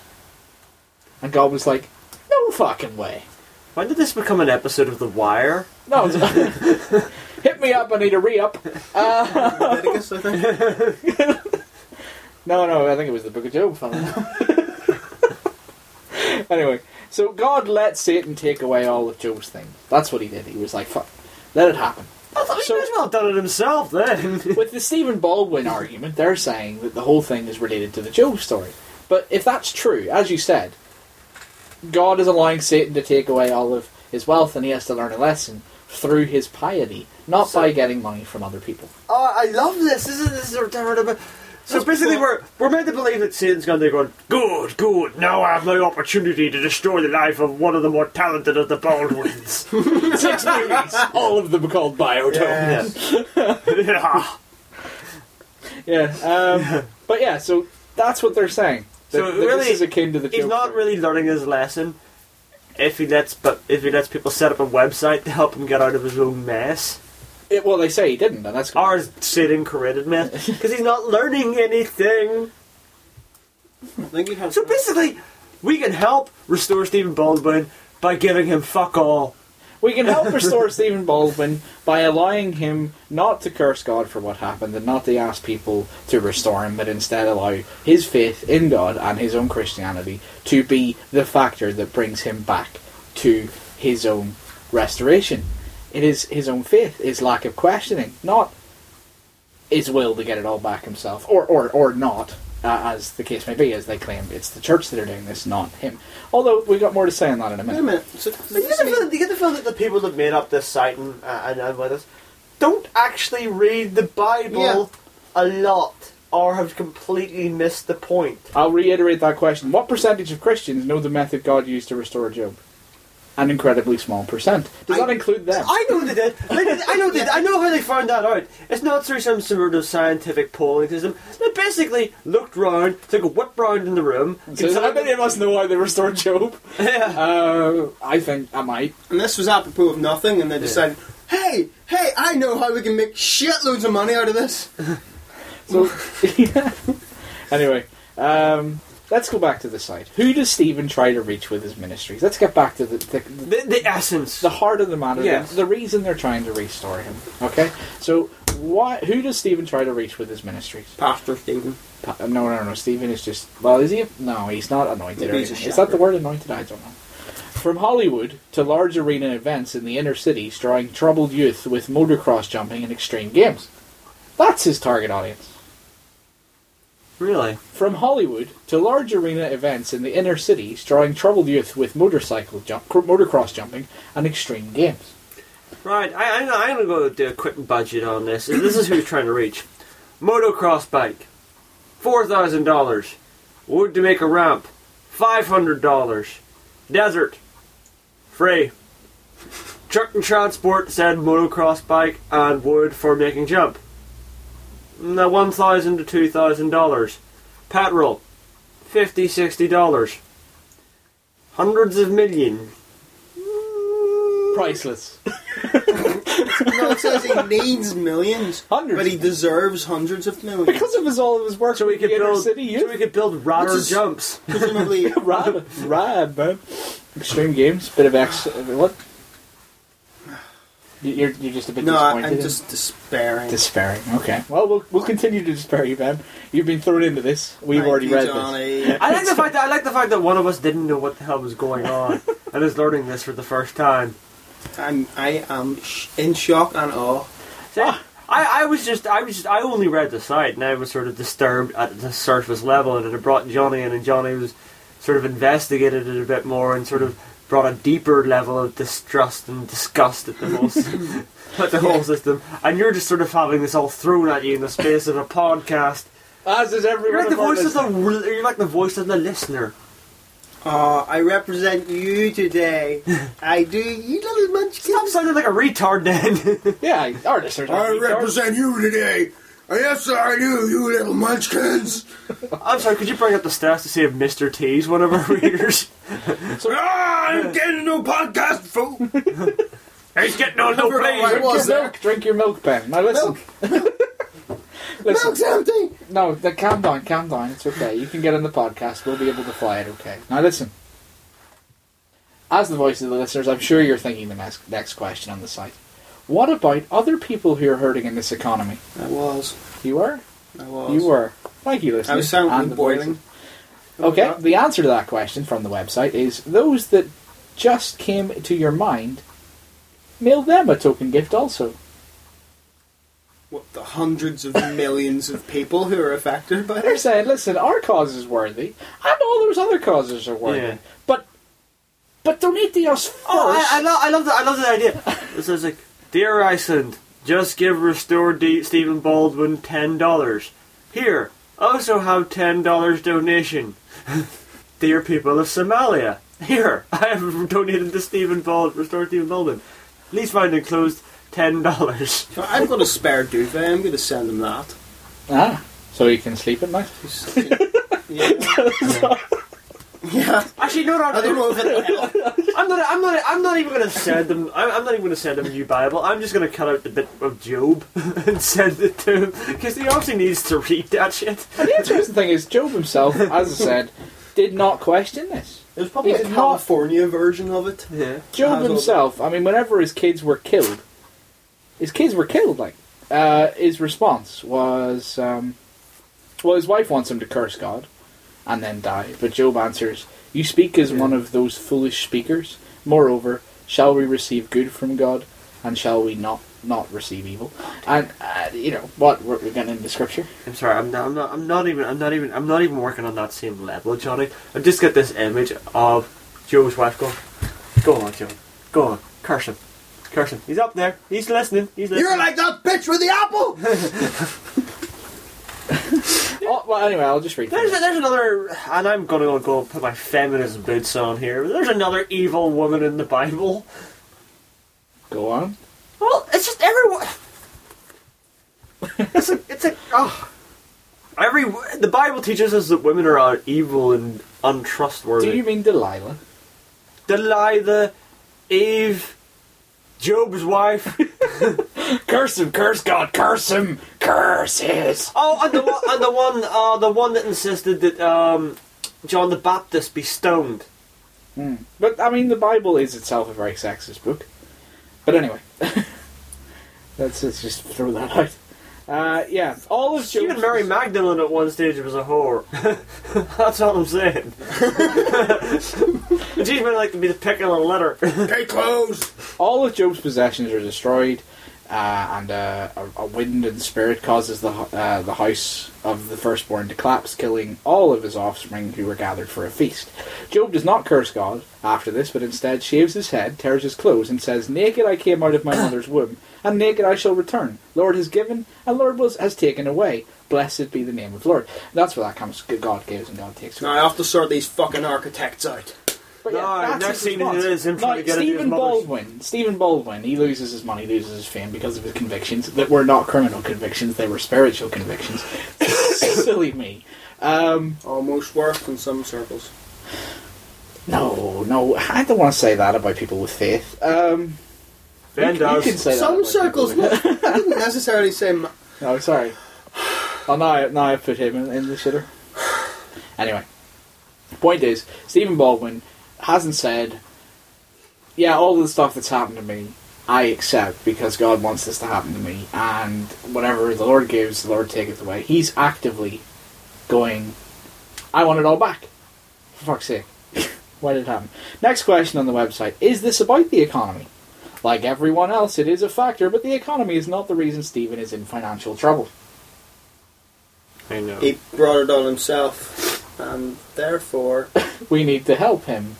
And God was like, "No fucking way." When did this become an episode of The Wire? No, it's- hit me up. I need a re-up. Uh, Leviticus, I think. no, no, I think it was the Book of Job. Fella. Anyway, so God let Satan take away all of Job's things. That's what he did. He was like, "Fuck, let it happen." I thought he So- might as well have done it himself then. With the Stephen Baldwin argument, they're saying that the whole thing is related to the Job story. But if that's true, as you said, God is allowing Satan to take away all of his wealth, and he has to learn a lesson through his piety, not So- by getting money from other people. Oh, I love this. This is this is a, So basically, we're we're meant to believe that Satan's gone there going, good, good. Now I have my opportunity to destroy the life of one of the more talented of the Baldwins. Six movies, all of them called Biotones. Yeah. Yeah, um, but yeah, so that's what they're saying. That, So that really, this is akin to the He's joke not story. really learning his lesson if he lets, but if he lets people set up a website to help him get out of his own mess. It, well, they say he didn't, and that's Or Satan created mess because he's not learning anything. I think he has. So basically, we can help restore Stephen Baldwin by giving him fuck all. We can help restore Stephen Baldwin by allowing him not to curse God for what happened and not to ask people to restore him, but instead allow his faith in God and his own Christianity to be the factor that brings him back to his own restoration. It is his own faith, his lack of questioning, not his will to get it all back himself, or or, or not, uh, as the case may be, as they claim. It's the church that are doing this, not him. Although, we've got more to say on that in a Wait a minute. minute. So, But you get the feeling, you get the feeling that the people that made up this site and, uh, and, and with us don't actually read the Bible Yeah. a lot, or have completely missed the point. I'll reiterate that question. What percentage of Christians know the method God used to restore Job? An incredibly small percent. Does I- that include them? I know they did. I know, I know they did. I know how they found that out. It's not through some sort of scientific polling system. They basically looked round, took a whip round in the room. So how many of us know how they restored Job? Yeah. Uh, I think I might. and this was apropos of nothing, and they decided, hey, hey, I know how we can make shitloads of money out of this. So anyway, um, let's go back to the site. Who does Stephen try to reach with his ministries? Let's get back to the the, The, the essence. the heart of the matter. Yes. The, the reason they're trying to restore him. Okay, so why? Who does Stephen try to reach with his ministries? Pastor Stephen. Pa- No, no, no. Stephen is just. Well, is he? No, he's not anointed. Maybe or he's a anything. Is that the shepherd. word anointed? I don't know. From Hollywood to large arena events in the inner cities, drawing troubled youth with motocross jumping and extreme games. That's his target audience. Really? From Hollywood to large arena events in the inner cities, drawing troubled youth with motorcycle jump, cr- motocross jumping and extreme games. Right, I, I'm, I'm going to go do a quick budget on this. This is who he's trying to reach. Motocross bike, four thousand dollars. Wood to make a ramp, five hundred dollars. Desert, free. Truck and transport, said motocross bike and wood for making jump. Now one thousand to two thousand dollars. Petrol, fifty, sixty dollars. Hundreds of million. Priceless. No, it says he needs millions, Hundreds. but he deserves hundreds of millions. Because of his all of his work So we with could the inner build. city So we youth. could build radar Which is- jumps. Presumably, Rad, rad, man. Extreme games, bit of X. What? You're you're just a bit no, disappointed. I'm in- just despairing. despairing. Okay. Well, we'll we'll continue to despair you, Ben. You've been thrown into this. We've Thank already you, read Johnny. I like the fact that I like the fact that one of us didn't know what the hell was going on and is learning this for the first time. I'm, I am sh- in shock and awe. See, I, I was just I was just I only read the site and I was sort of disturbed at the surface level, and it brought Johnny in, and Johnny was sort of investigated it a bit more and sort of brought a deeper level of distrust and disgust at the whole s- at the whole system. And you're just sort of having this all thrown at you in the space of a podcast. As is everyone. You're like the of our voice of the listeners. you're like the voice of the listener. Uh, I represent you today. I do, you little munchkins. Stop sounding like a retard, then. Yeah, our listeners. are retards. you today. Yes, I do, you little munchkins. I'm sorry. Could you bring up the stats to see if Mister T's one of our readers? Ah, I'm getting no podcast, fool. He's getting on no Never plane. mind. Drink was your there? milk. Drink your milk, Ben. Now listen. listen. Milk's empty. No, the, calm down, calm down. It's okay. You can get on the podcast. We'll be able to fly it. Okay. Now listen. As the voice of the listeners, I'm sure you're thinking the next next question on the site. What about other people who are hurting in this economy? I was. You were. I was. You were. Thank you, listeners. I was sounding and the voices. boiling. Okay, the answer to that question from the website is those that just came to your mind, mail them a token gift also. What, the hundreds of millions of people who are affected by They're this? saying, listen, our cause is worthy, and all those other causes are worthy. Yeah. But but donate to us first. Oh, I, I love, I love the, I love the idea. It says like, dear Iceland, just give Restore D- Stephen Baldwin ten dollars. Here, Also have ten dollars donation. Dear people of Somalia, here, I have donated to Stephen Bald, Restore Stephen Baldwin. Please find enclosed ten dollars. So I've got a spare duvet. I'm going to send him that. Ah, so you can sleep at night? Yeah. Yeah. Actually, no, no, I don't know if it'll help. I'm not. I'm not. I'm not even going to send him. I'm, I'm not even going to send him a new Bible. I'm just going to cut out the bit of Job and send it to him because he obviously needs to read that shit. And the interesting thing is, Job himself, as I said, did not question this. It was probably He a did not- California version of it. Yeah. Job Has all himself, I mean, whenever his kids were killed, his kids were killed, like, uh, his response was, um, well, his wife wants him to curse God and then die, but Job answers, you speak as one of those foolish speakers. Moreover, shall we receive good from God, and shall we not not receive evil? And, uh, you know, what, we're, we're getting into scripture. I'm sorry. I'm not. I'm not. I'm not even. I'm not even. I'm not even working on that same level, Johnny. I just get this image of Joe's wife going, "Go on, Joe. Go on. Curse him. Curse him. He's up there. He's listening. He's listening." You're like that bitch with the apple! Oh, well, anyway, I'll just read There's, through a, there's another, and I'm going to go and put my feminist boots on here. There's another evil woman in the Bible. it. Go on. Well, it's just everyone. It's a, it's a, oh. Every, the Bible teaches us that women are evil and untrustworthy. Do you mean Delilah? Delilah, Eve, Job's wife. Curse him, curse God, curse him, curses. Oh, and the one, and the one, uh, the one that insisted that um, John the Baptist be stoned. Mm. But, I mean, the Bible is itself a very sexist book. But anyway. let's, let's just throw that out. Uh, yeah, all of Job's... Even Mary Magdalene at one stage was a whore. That's all I'm saying. And she's been like to be the pick on a litter. Hey, clothes! All of Job's possessions are destroyed, uh, and uh, a, a wind and spirit causes the uh, the house of the firstborn to collapse, killing all of his offspring who were gathered for a feast. Job does not curse God after this, but instead shaves his head, tears his clothes, and says, naked I came out of my mother's womb, and naked I shall return. Lord has given, and Lord was, has taken away. Blessed be the name of the Lord. That's where that comes. God gives and God takes away. Now I have to sort these fucking architects out. But No, that's next his scene response. is him trying to Like, get into his Stephen mother's- Baldwin. Stephen Baldwin. He loses his money, loses his fame because of his convictions that were not criminal convictions; they were spiritual convictions. Silly me. Um, Almost worse in some circles. no, no, I don't want to say that about people with faith. Um, Ben you, does. you can say that Some about circles. people with- I didn't necessarily say. Ma- No, sorry. Oh, now I, now I put him in, in the shitter. Anyway, point is, Stephen Baldwin hasn't said, yeah, all the stuff that's happened to me, I accept because God wants this to happen to me, and whatever the Lord gives, the Lord taketh away. He's actively going, I want it all back. For fuck's sake. Why did it happen? Next question on the website. Is this about the economy? Like everyone else, it is a factor, but the economy is not the reason Stephen is in financial trouble. I know. he brought it on himself, and therefore, We need to help him.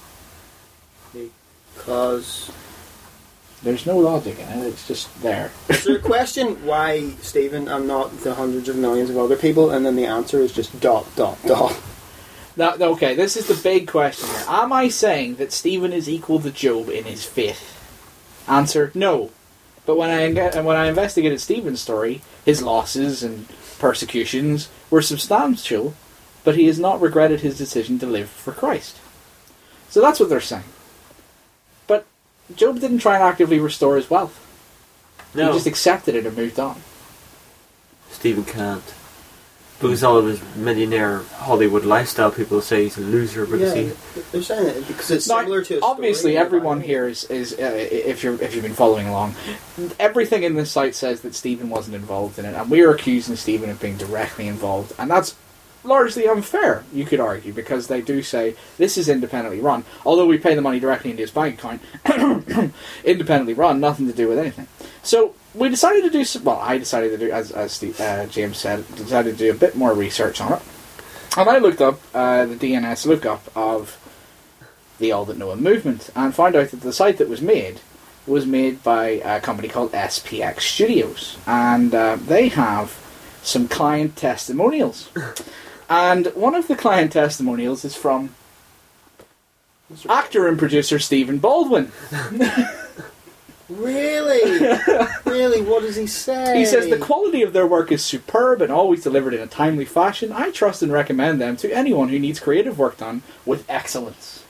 because. There's no logic in it, it's just there. Is there a question why Stephen and not the hundreds of millions of other people, and then the answer is just dot, dot, dot. Now, okay, this is the big question here. Am I saying that Stephen is equal to Job in his faith? Answer, no. But when I when I investigated Stephen's story, his losses and persecutions were substantial, but he has not regretted his decision to live for Christ. So that's what they're saying. But Job didn't try and actively restore his wealth. No, He just accepted it and moved on. Stephen can't. Because all of his millionaire Hollywood lifestyle, people say he's a loser because Yeah, he... they're saying it because it's Now, similar to. A obviously, story in the everyone Bible. here is, is uh, if you're if you've been following along, everything in this site says that Stephen wasn't involved in it, and we are accusing Stephen of being directly involved, and that's largely unfair, you could argue, because they do say this is independently run. Although we pay the money directly into his bank account, independently run, nothing to do with anything. So we decided to do some, well, I decided to do, as as Steve, uh, James said, decided to do a bit more research on it, and I looked up uh, the D N S lookup of the All That Know Him movement, and found out that the site that was made was made by a company called S P X Studios, and uh, they have some client testimonials. And one of the client testimonials is from actor and producer Stephen Baldwin. Really? Really? What does he say? He says the quality of their work is superb and always delivered in a timely fashion. I trust and recommend them to anyone who needs creative work done with excellence.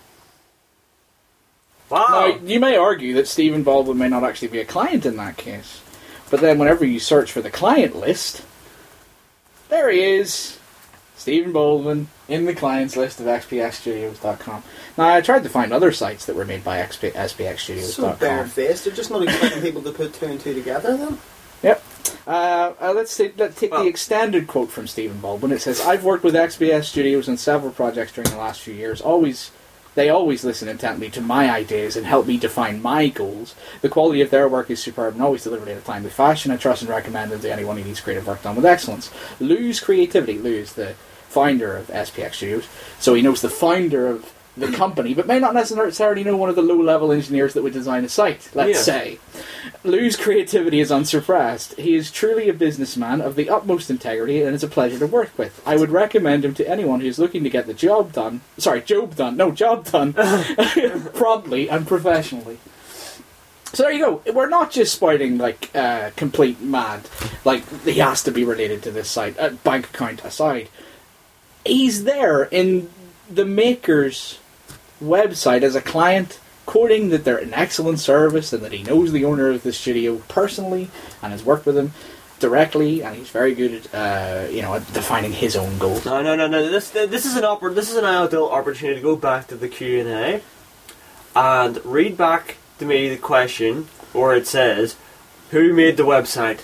Wow. Now, you may argue that Stephen Baldwin may not actually be a client in that case. But then whenever you search for the client list, there he is, Stephen Baldwin, in the clients list of X P X Studios dot com. Now, I tried to find other sites that were made by X P S P X Studios dot com. So barefaced. They're just not expecting people to put two and two together, then? Yep. Uh, uh, let's, take, let's take well, the extended quote from Stephen Baldwin. It says, I've worked with X P S Studios on several projects during the last few years. Always... They always listen intently to my ideas and help me define my goals. The quality of their work is superb and always delivered in a timely fashion. I trust and recommend them to anyone who needs creative work done with excellence. Lou's Creativity. Lou is the founder of S P X Studios, so he knows the founder of the company, but may not necessarily know one of the low-level engineers that would design a site, let's yeah. say. Lou's creativity is unsurpassed. He is truly a businessman of the utmost integrity and is a pleasure to work with. I would recommend him to anyone who's looking to get the job done, sorry, job done, no, job done, promptly and professionally. So there you go. We're not just spouting, like, uh, complete mad, like, he has to be related to this site, uh, bank account aside. He's there in the maker's website as a client, quoting that they're an excellent service and that he knows the owner of the studio personally and has worked with him directly, and he's very good at uh, you know at defining his own goals. No, no, no, no. This this is an oppor- This is an ideal opportunity to go back to the Q and A and read back to me the question where it says, "Who made the website?"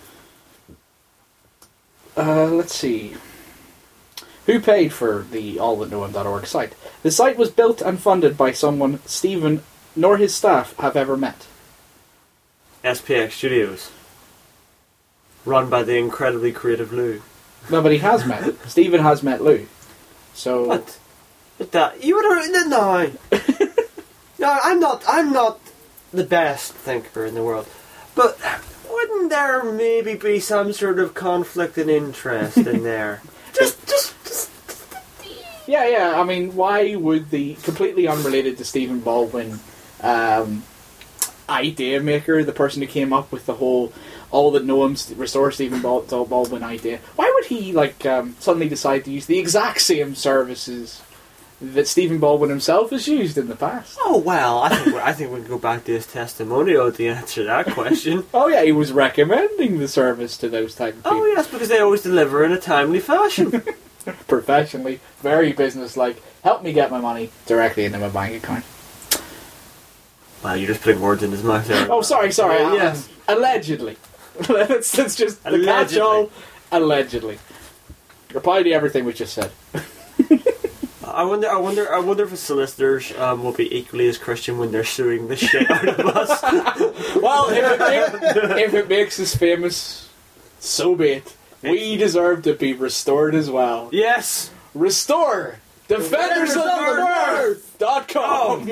Uh, let's see. Who paid for the all that know him dot org site? The site was built and funded by someone Stephen nor his staff have ever met. S P X Studios. Run by the incredibly creative Lou. No, but he has met. Stephen has met Lou. So What? But that you would have no. No, I'm not. I'm not the best thinker in the world. But wouldn't there maybe be some sort of conflict in interest in there? Just, just, just. Yeah, yeah. I mean, why would the completely unrelated to Stephen Baldwin um, idea maker, the person who came up with the whole all that know him restore Stephen Baldwin idea, why would he like um, suddenly decide to use the exact same services that Stephen Baldwin himself has used in the past? Oh well, I think I think we can go back to his testimonial to answer that question. Oh yeah, he was recommending the service to those type of people. Oh yes, because they always deliver in a timely fashion. Professionally, very business-like. Help me get my money directly into my bank account. Wow, you're just putting words in his mouth there. Oh, sorry, sorry. Uh, um, yes. Allegedly. that's, that's just the Allegedly. catch-all. Allegedly. Reply to everything we just said. I wonder, I wonder, I wonder if the solicitors um, will be equally as Christian when they're suing the shit out of us. Well, if it, make, if it makes us famous, so be it. We deserve to be restored as well. Yes. Restore! Defenders of the Earth dot com.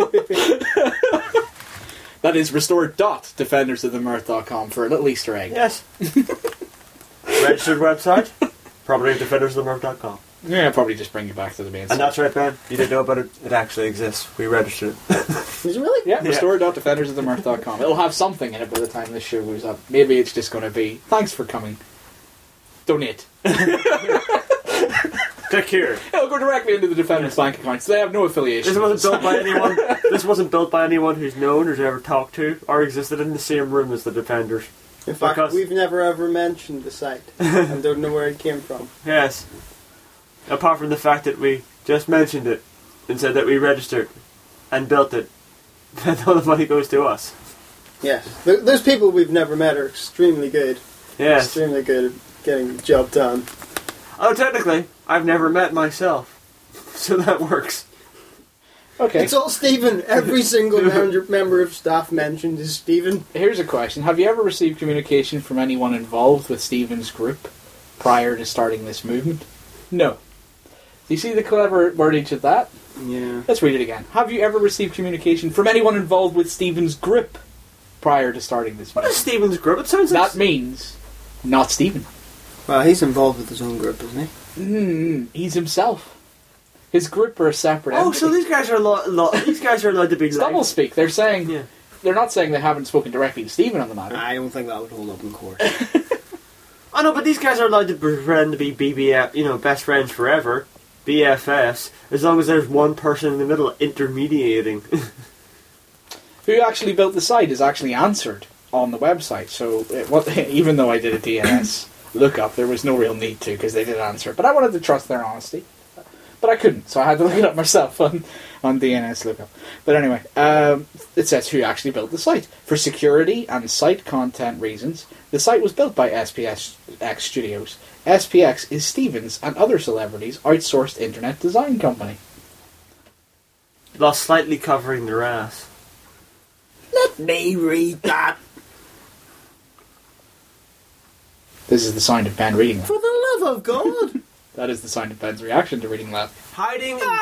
That is restore dot defenders of the earth dot com for a little Easter egg. Yes. Registered website. Probably defenders of the earth dot com. Yeah, probably just bring you back to the main And site. that's right, Ben. You didn't know about it. It actually exists. We registered it. Is it really? Yeah, Yeah. restore dot defenders of the earth dot com. It'll have something in it by the time this show goes up. Maybe it's just going to be, thanks for coming. Donate. Click here. It'll go directly into the Defenders bank accounts. They have no affiliation. This wasn't built by anyone. This wasn't built by anyone who's known or ever talked to or existed in the same room as the Defenders. In fact, Because- we've never ever mentioned the site and don't know where it came from. Yes. Apart from the fact that we just mentioned it and said that we registered and built it, that all the money goes to us. Yes. Th- those people we've never met are extremely good. Yes. Extremely good at getting the job done. Oh, technically, I've never met myself, so that works. Okay. It's all Stephen. Every single member, member of staff mentioned is Stephen. Here's a question. Have you ever received communication from anyone involved with Stephen's group prior to starting this movement? No. Do you see the clever wordage of that? Yeah. Let's read it again. Have you ever received communication from anyone involved with Stephen's group prior to starting this What movement? is Stephen's group? It sounds like... That means not Stephen. Well, he's involved with his own group, isn't he? Mm, he's himself. His group are a separate Oh, entity. so these guys are lo- lo- these guys are allowed to be It's like... doublespeak. They're saying Yeah. they're not saying they haven't spoken directly to Stephen on the matter. I don't think that would hold up in court. I know, but these guys are allowed to pretend to be B B F, you know, best friends forever, B F Fs, as long as there's one person in the middle intermediating. Who actually built the site is actually answered on the website. So it, what, even though I did a D N S lookup, there was no real need to because they did answer. But I wanted to trust their honesty. But I couldn't, so I had to look it up myself on, on D N S lookup. But anyway, um, it says who actually built the site. For security and site content reasons, the site was built by S P X Studios. S P X is Stevens and other celebrities' outsourced internet design company. Thus slightly covering their ass. Let me read that. This is the sound of Ben reading that. For the love of God. That is the sound of Ben's reaction to reading that. Hiding in,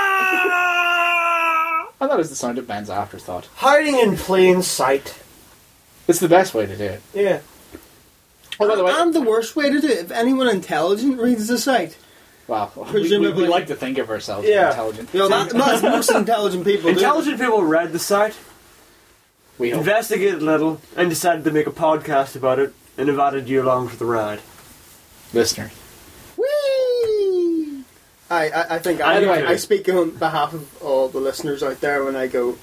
And that is the sound of Ben's afterthought. hiding in plain sight. It's the best way to do it. Yeah. Oh, by the way, And the worst way to do it, if anyone intelligent reads the site. wow, we, we, Presumably- we like to think of ourselves Yeah. as intelligent. You know, that, that's most intelligent people do. Intelligent people read the site, We hope. investigated a little, and decided to make a podcast about it, and have added you along for the ride. Listeners. Whee! I, I, I think I, Anyway. I speak on behalf of all the listeners out there when I go...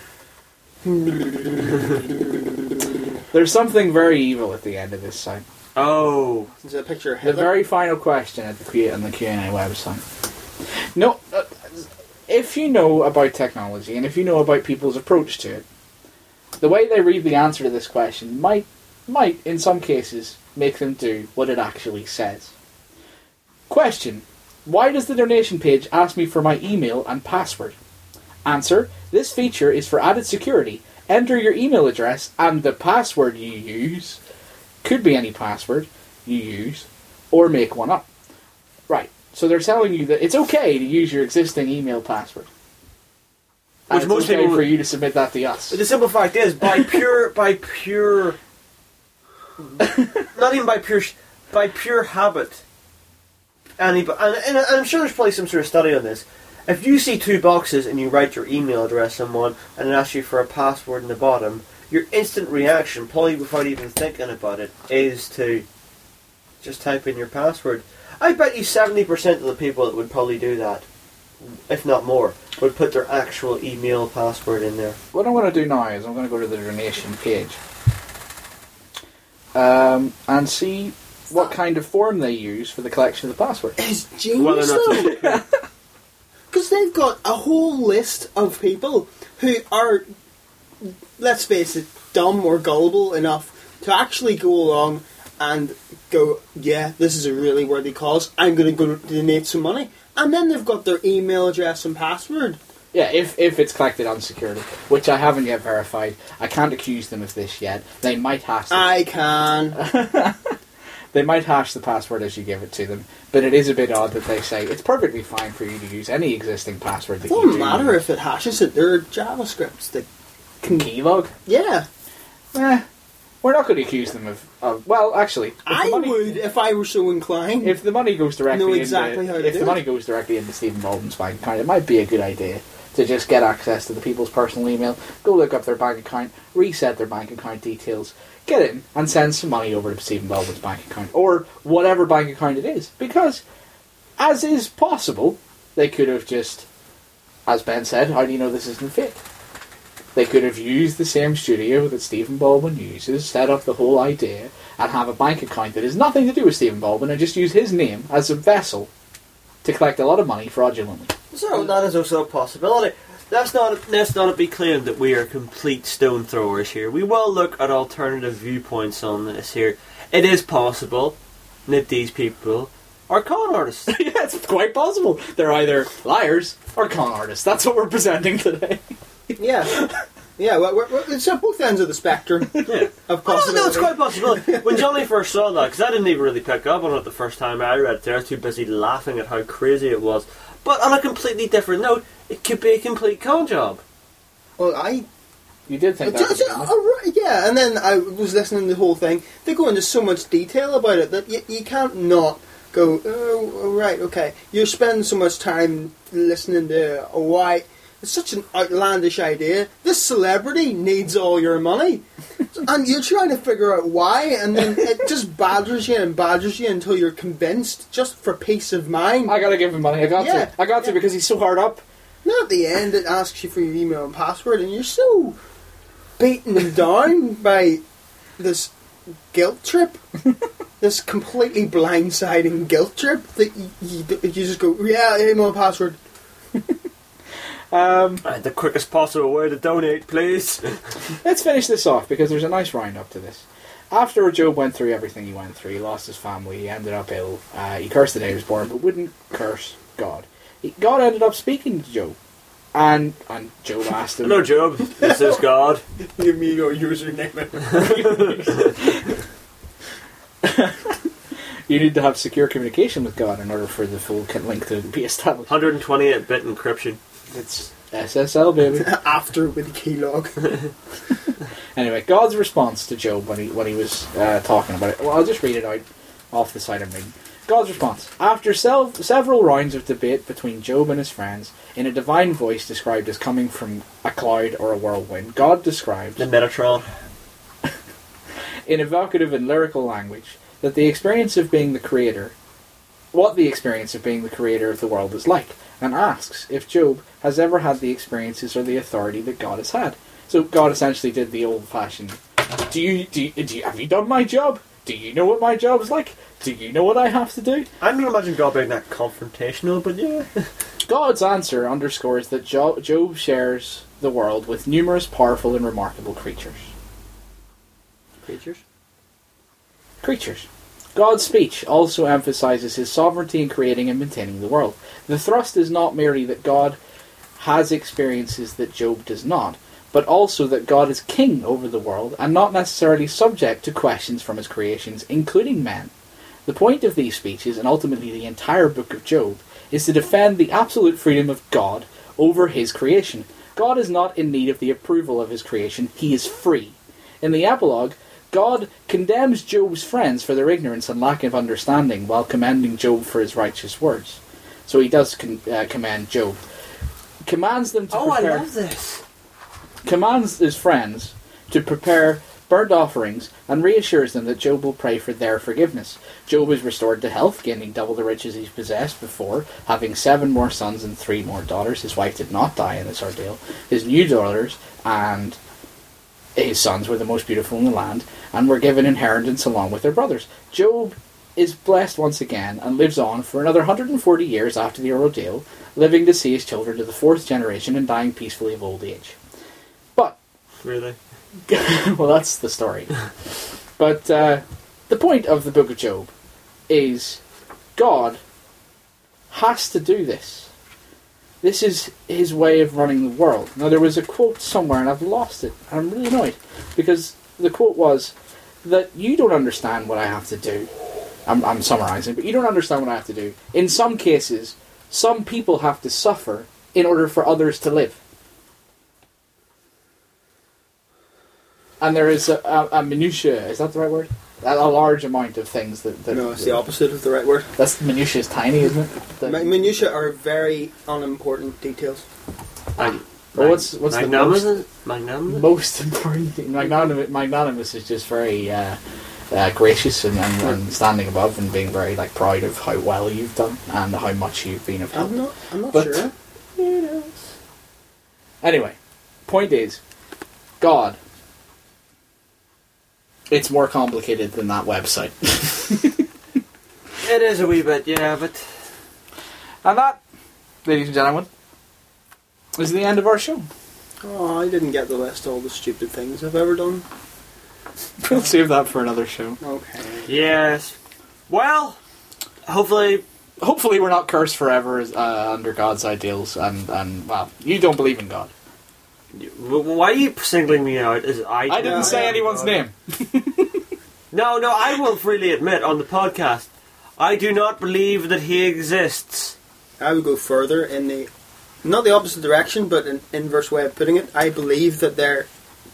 There's something very evil at the end of this site. Oh. There's a picture of The Hitler. very final question at the Q on the Q and A website. No, uh, if you know about technology and if you know about people's approach to it, the way they read the answer to this question might, might in some cases, make them do what it actually says. Question: why does the donation page ask me for my email and password? Answer: this feature is for added security. Enter your email address and the password you use. Could be any password you use, or make one up. Right, so they're telling you that it's okay to use your existing email password. And Which it's most okay people for would- you to submit that to us. But the simple fact is, by pure, by pure, not even by pure, by pure habit, any, and, and, and I'm sure there's probably some sort of study on this. If you see two boxes and you write your email address on one and it asks you for a password in the bottom, your instant reaction, probably without even thinking about it, is to just type in your password. I bet you seventy percent of the people that would probably do that, if not more, would put their actual email password in there. What I'm going to do now is I'm going to go to the donation page um, and see what kind of form they use for the collection of the password. It's Whether genius, or not though. to- Because they've got a whole list of people who are, let's face it, dumb or gullible enough to actually go along and go, yeah, this is a really worthy cause, I'm going to go donate some money. And then they've got their email address and password. Yeah, if if it's collected on security, which I haven't yet verified. I can't accuse them of this yet. They might hash the, I can. they might hash the password as you give it to them, but it is a bit odd that they say it's perfectly fine for you to use any existing password that It you doesn't do. matter if it hashes it. There are JavaScripts that can... keylog. Yeah. Eh, we're not going to accuse them of. of well, actually, if the I money, would if I were so inclined. If the money goes directly, Know exactly into, how to if do the it. money goes directly into Stephen Baldwin's bank account, it might be a good idea to just get access to the people's personal email, go look up their bank account, reset their bank account details, get in and send some money over to Stephen Baldwin's bank account or whatever bank account it is. Because, as is possible, they could have just, as Ben said, how do you know this isn't fake? They could have used the same studio that Stephen Baldwin uses, set up the whole idea, and have a bank account that has nothing to do with Stephen Baldwin, and just use his name as a vessel to collect a lot of money fraudulently. So that is also a possibility. That's not. Let's not be claimed that we are complete stone throwers here. We will look at alternative viewpoints on this here. It is possible that these people are con artists. Yeah, it's quite possible. They're either liars or con artists. That's what we're presenting today. Yeah. Yeah, well, we're, we're, it's at both ends of the spectrum Yeah. of Oh, possibility. no, it's quite possible. When Johnny first saw that, because I didn't even really pick up on it the first time I read it, I was too busy laughing at how crazy it was. But on a completely different note, it could be a complete con job. Well, I You did think that Just- was just- a good uh, right, yeah, and then I was listening to the whole thing. They go into so much detail about it that you, you can't not go, oh, right, okay. You're spending so much time listening to oh, why. It's such an outlandish idea. This celebrity needs all your money. And you're trying to figure out why, and then it just badgers you and badgers you until you're convinced, just for peace of mind. I gotta give him money. I got Yeah, to. I got to yeah. because he's so hard up. Now at the end it asks you for your email and password, and you're so beaten down by this guilt trip. This completely blindsiding guilt trip that you, you, you just go, yeah, email and password. Um, Uh, the quickest possible way to donate, please. let's finish this off because there's a nice round-up to this. After Job went through everything he went through, he lost his family, he ended up ill, uh, he cursed the day he was born, but wouldn't curse God. He, God ended up speaking to Job. And, and Job asked him... Hello, Job. This is God. Give me your username. You need to have secure communication with God in order for the full link to be established. one hundred twenty-eight bit encryption. It's S S L, baby. After with keylog. Anyway, God's response to Job when he when he was uh, talking about it. Well, I'll just read it out off the side of me. God's response. After sel- several rounds of debate between Job and his friends, in a divine voice described as coming from a cloud or a whirlwind, God described, The Metatron. in evocative and lyrical language, that the experience of being the creator, what the experience of being the creator of the world is like, and asks if Job has ever had the experiences or the authority that God has had. So God essentially did the old-fashioned, do you, do you, do you, have you done my job? Do you know what my job is like? Do you know what I have to do? I don't imagine God being that confrontational, but yeah. God's answer underscores that Jo- Job shares the world with numerous powerful and remarkable creatures. Creatures? Creatures. God's speech also emphasizes his sovereignty in creating and maintaining the world. The thrust is not merely that God has experiences that Job does not, but also that God is king over the world and not necessarily subject to questions from his creations, including men. The point of these speeches, and ultimately the entire book of Job, is to defend the absolute freedom of God over his creation. God is not in need of the approval of his creation, he is free. In the epilogue, God condemns Job's friends for their ignorance and lack of understanding, while commending Job for his righteous words. So he does con- uh, commend Job. Commands them to Oh, I prepare... love this. commands his friends to prepare burnt offerings and reassures them that Job will pray for their forgiveness. Job is restored to health, gaining double the riches he possessed before, having seven more sons and three more daughters. His wife did not die in this ordeal. His new daughters and his sons were the most beautiful in the land and were given inheritance along with their brothers. Job is blessed once again and lives on for another one hundred forty years after the ordeal, living to see his children to the fourth generation and dying peacefully of old age. But Really? well, that's the story. But uh, the point of the Book of Job is God has to do this. This is his way of running the world. Now, there was a quote somewhere, and I've lost it. And I'm really annoyed, because the quote was that you don't understand what I have to do. I'm, I'm summarising, but you don't understand what I have to do. In some cases, some people have to suffer in order for others to live. And there is a, a, a minutiae, is that the right word? A, a large amount of things that... that No, it's the opposite of the right word. That's, minutiae is tiny, isn't it? The, Mi- Minutia are very unimportant details. Mag- well, what's, what's the most, magnanimous? Magnanimous? most important thing? Magnanimous, magnanimous is just very uh, uh, gracious and, and, and standing above and being very like proud of how well you've done and how much you've been of help. I'm not. I'm not But- sure. Anyway, point is, God... It's more complicated than that website. It is a wee bit, yeah, but... And that, ladies and gentlemen, is the end of our show. Oh, I didn't get the list of all the stupid things I've ever done. We'll save that for another show. Okay. Yes. Well, hopefully... Hopefully we're not cursed forever uh, under God's ideals, and, and, well, you don't believe in God. Why are you singling me out? As I, I didn't Yeah, say yeah, anyone's God. name. No, no, I will freely admit on the podcast, I do not believe that he exists. I would go further in the, not the opposite direction, but an inverse way of putting it. I believe that there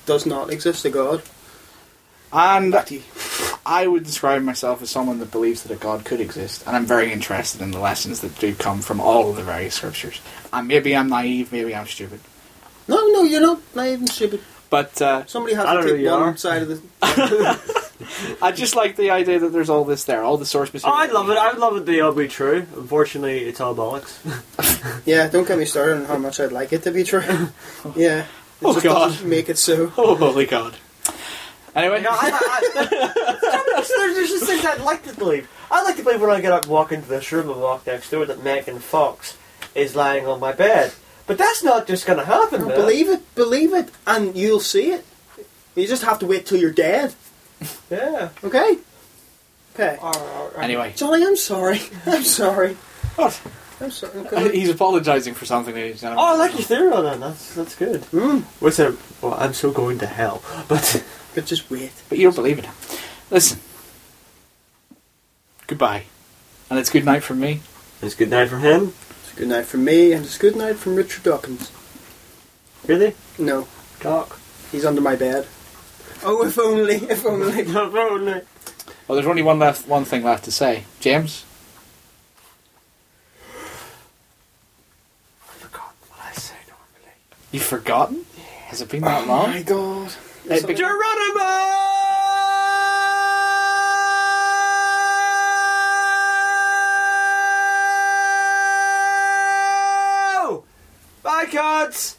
does not exist a God. And I would describe myself as someone that believes that a God could exist, and I'm very interested in the lessons that do come from all of the various scriptures. And maybe I'm naive, maybe I'm stupid. No, no, you're not naive and stupid. But uh, somebody has I to don't take know one you are. side of the... I just like the idea that there's all this there, all the source Oh, material. I'd love it. I'd love it to all be true. Unfortunately, it's all bollocks. Yeah, don't get me started on how much I'd like it to be true. Yeah. It Oh, just God. doesn't make it so. Oh, holy God. Anyway. No, I, I, I, there's, there's just things I'd like to believe. I'd like to believe when I get up and walk into this room and walk next door that Megan Fox is lying on my bed. But that's not just going to happen, No, man. believe it, believe it, and you'll see it. You just have to wait till you're dead. Yeah. Okay? Okay. Anyway. Johnny, I'm sorry. I'm sorry. What? I'm sorry. Okay. He's apologising for something that he's done. Oh, I like your theory on that. That's, that's good. Mm. What's it? Well, I'm so going to hell. But But just wait. But you don't believe it. Listen. Goodbye. And it's good night from me. It's good night from him. It's a good night from me, and it's a good night from Richard Dawkins. Really? No, Talk. he's under my bed. Oh, if only, if only. Not only. Well, there's only one left, one thing left to say. James? I forgot what I say normally. You've forgotten? Has it been that long? Oh my God. Hey, but- Geronimo! Bye, cards!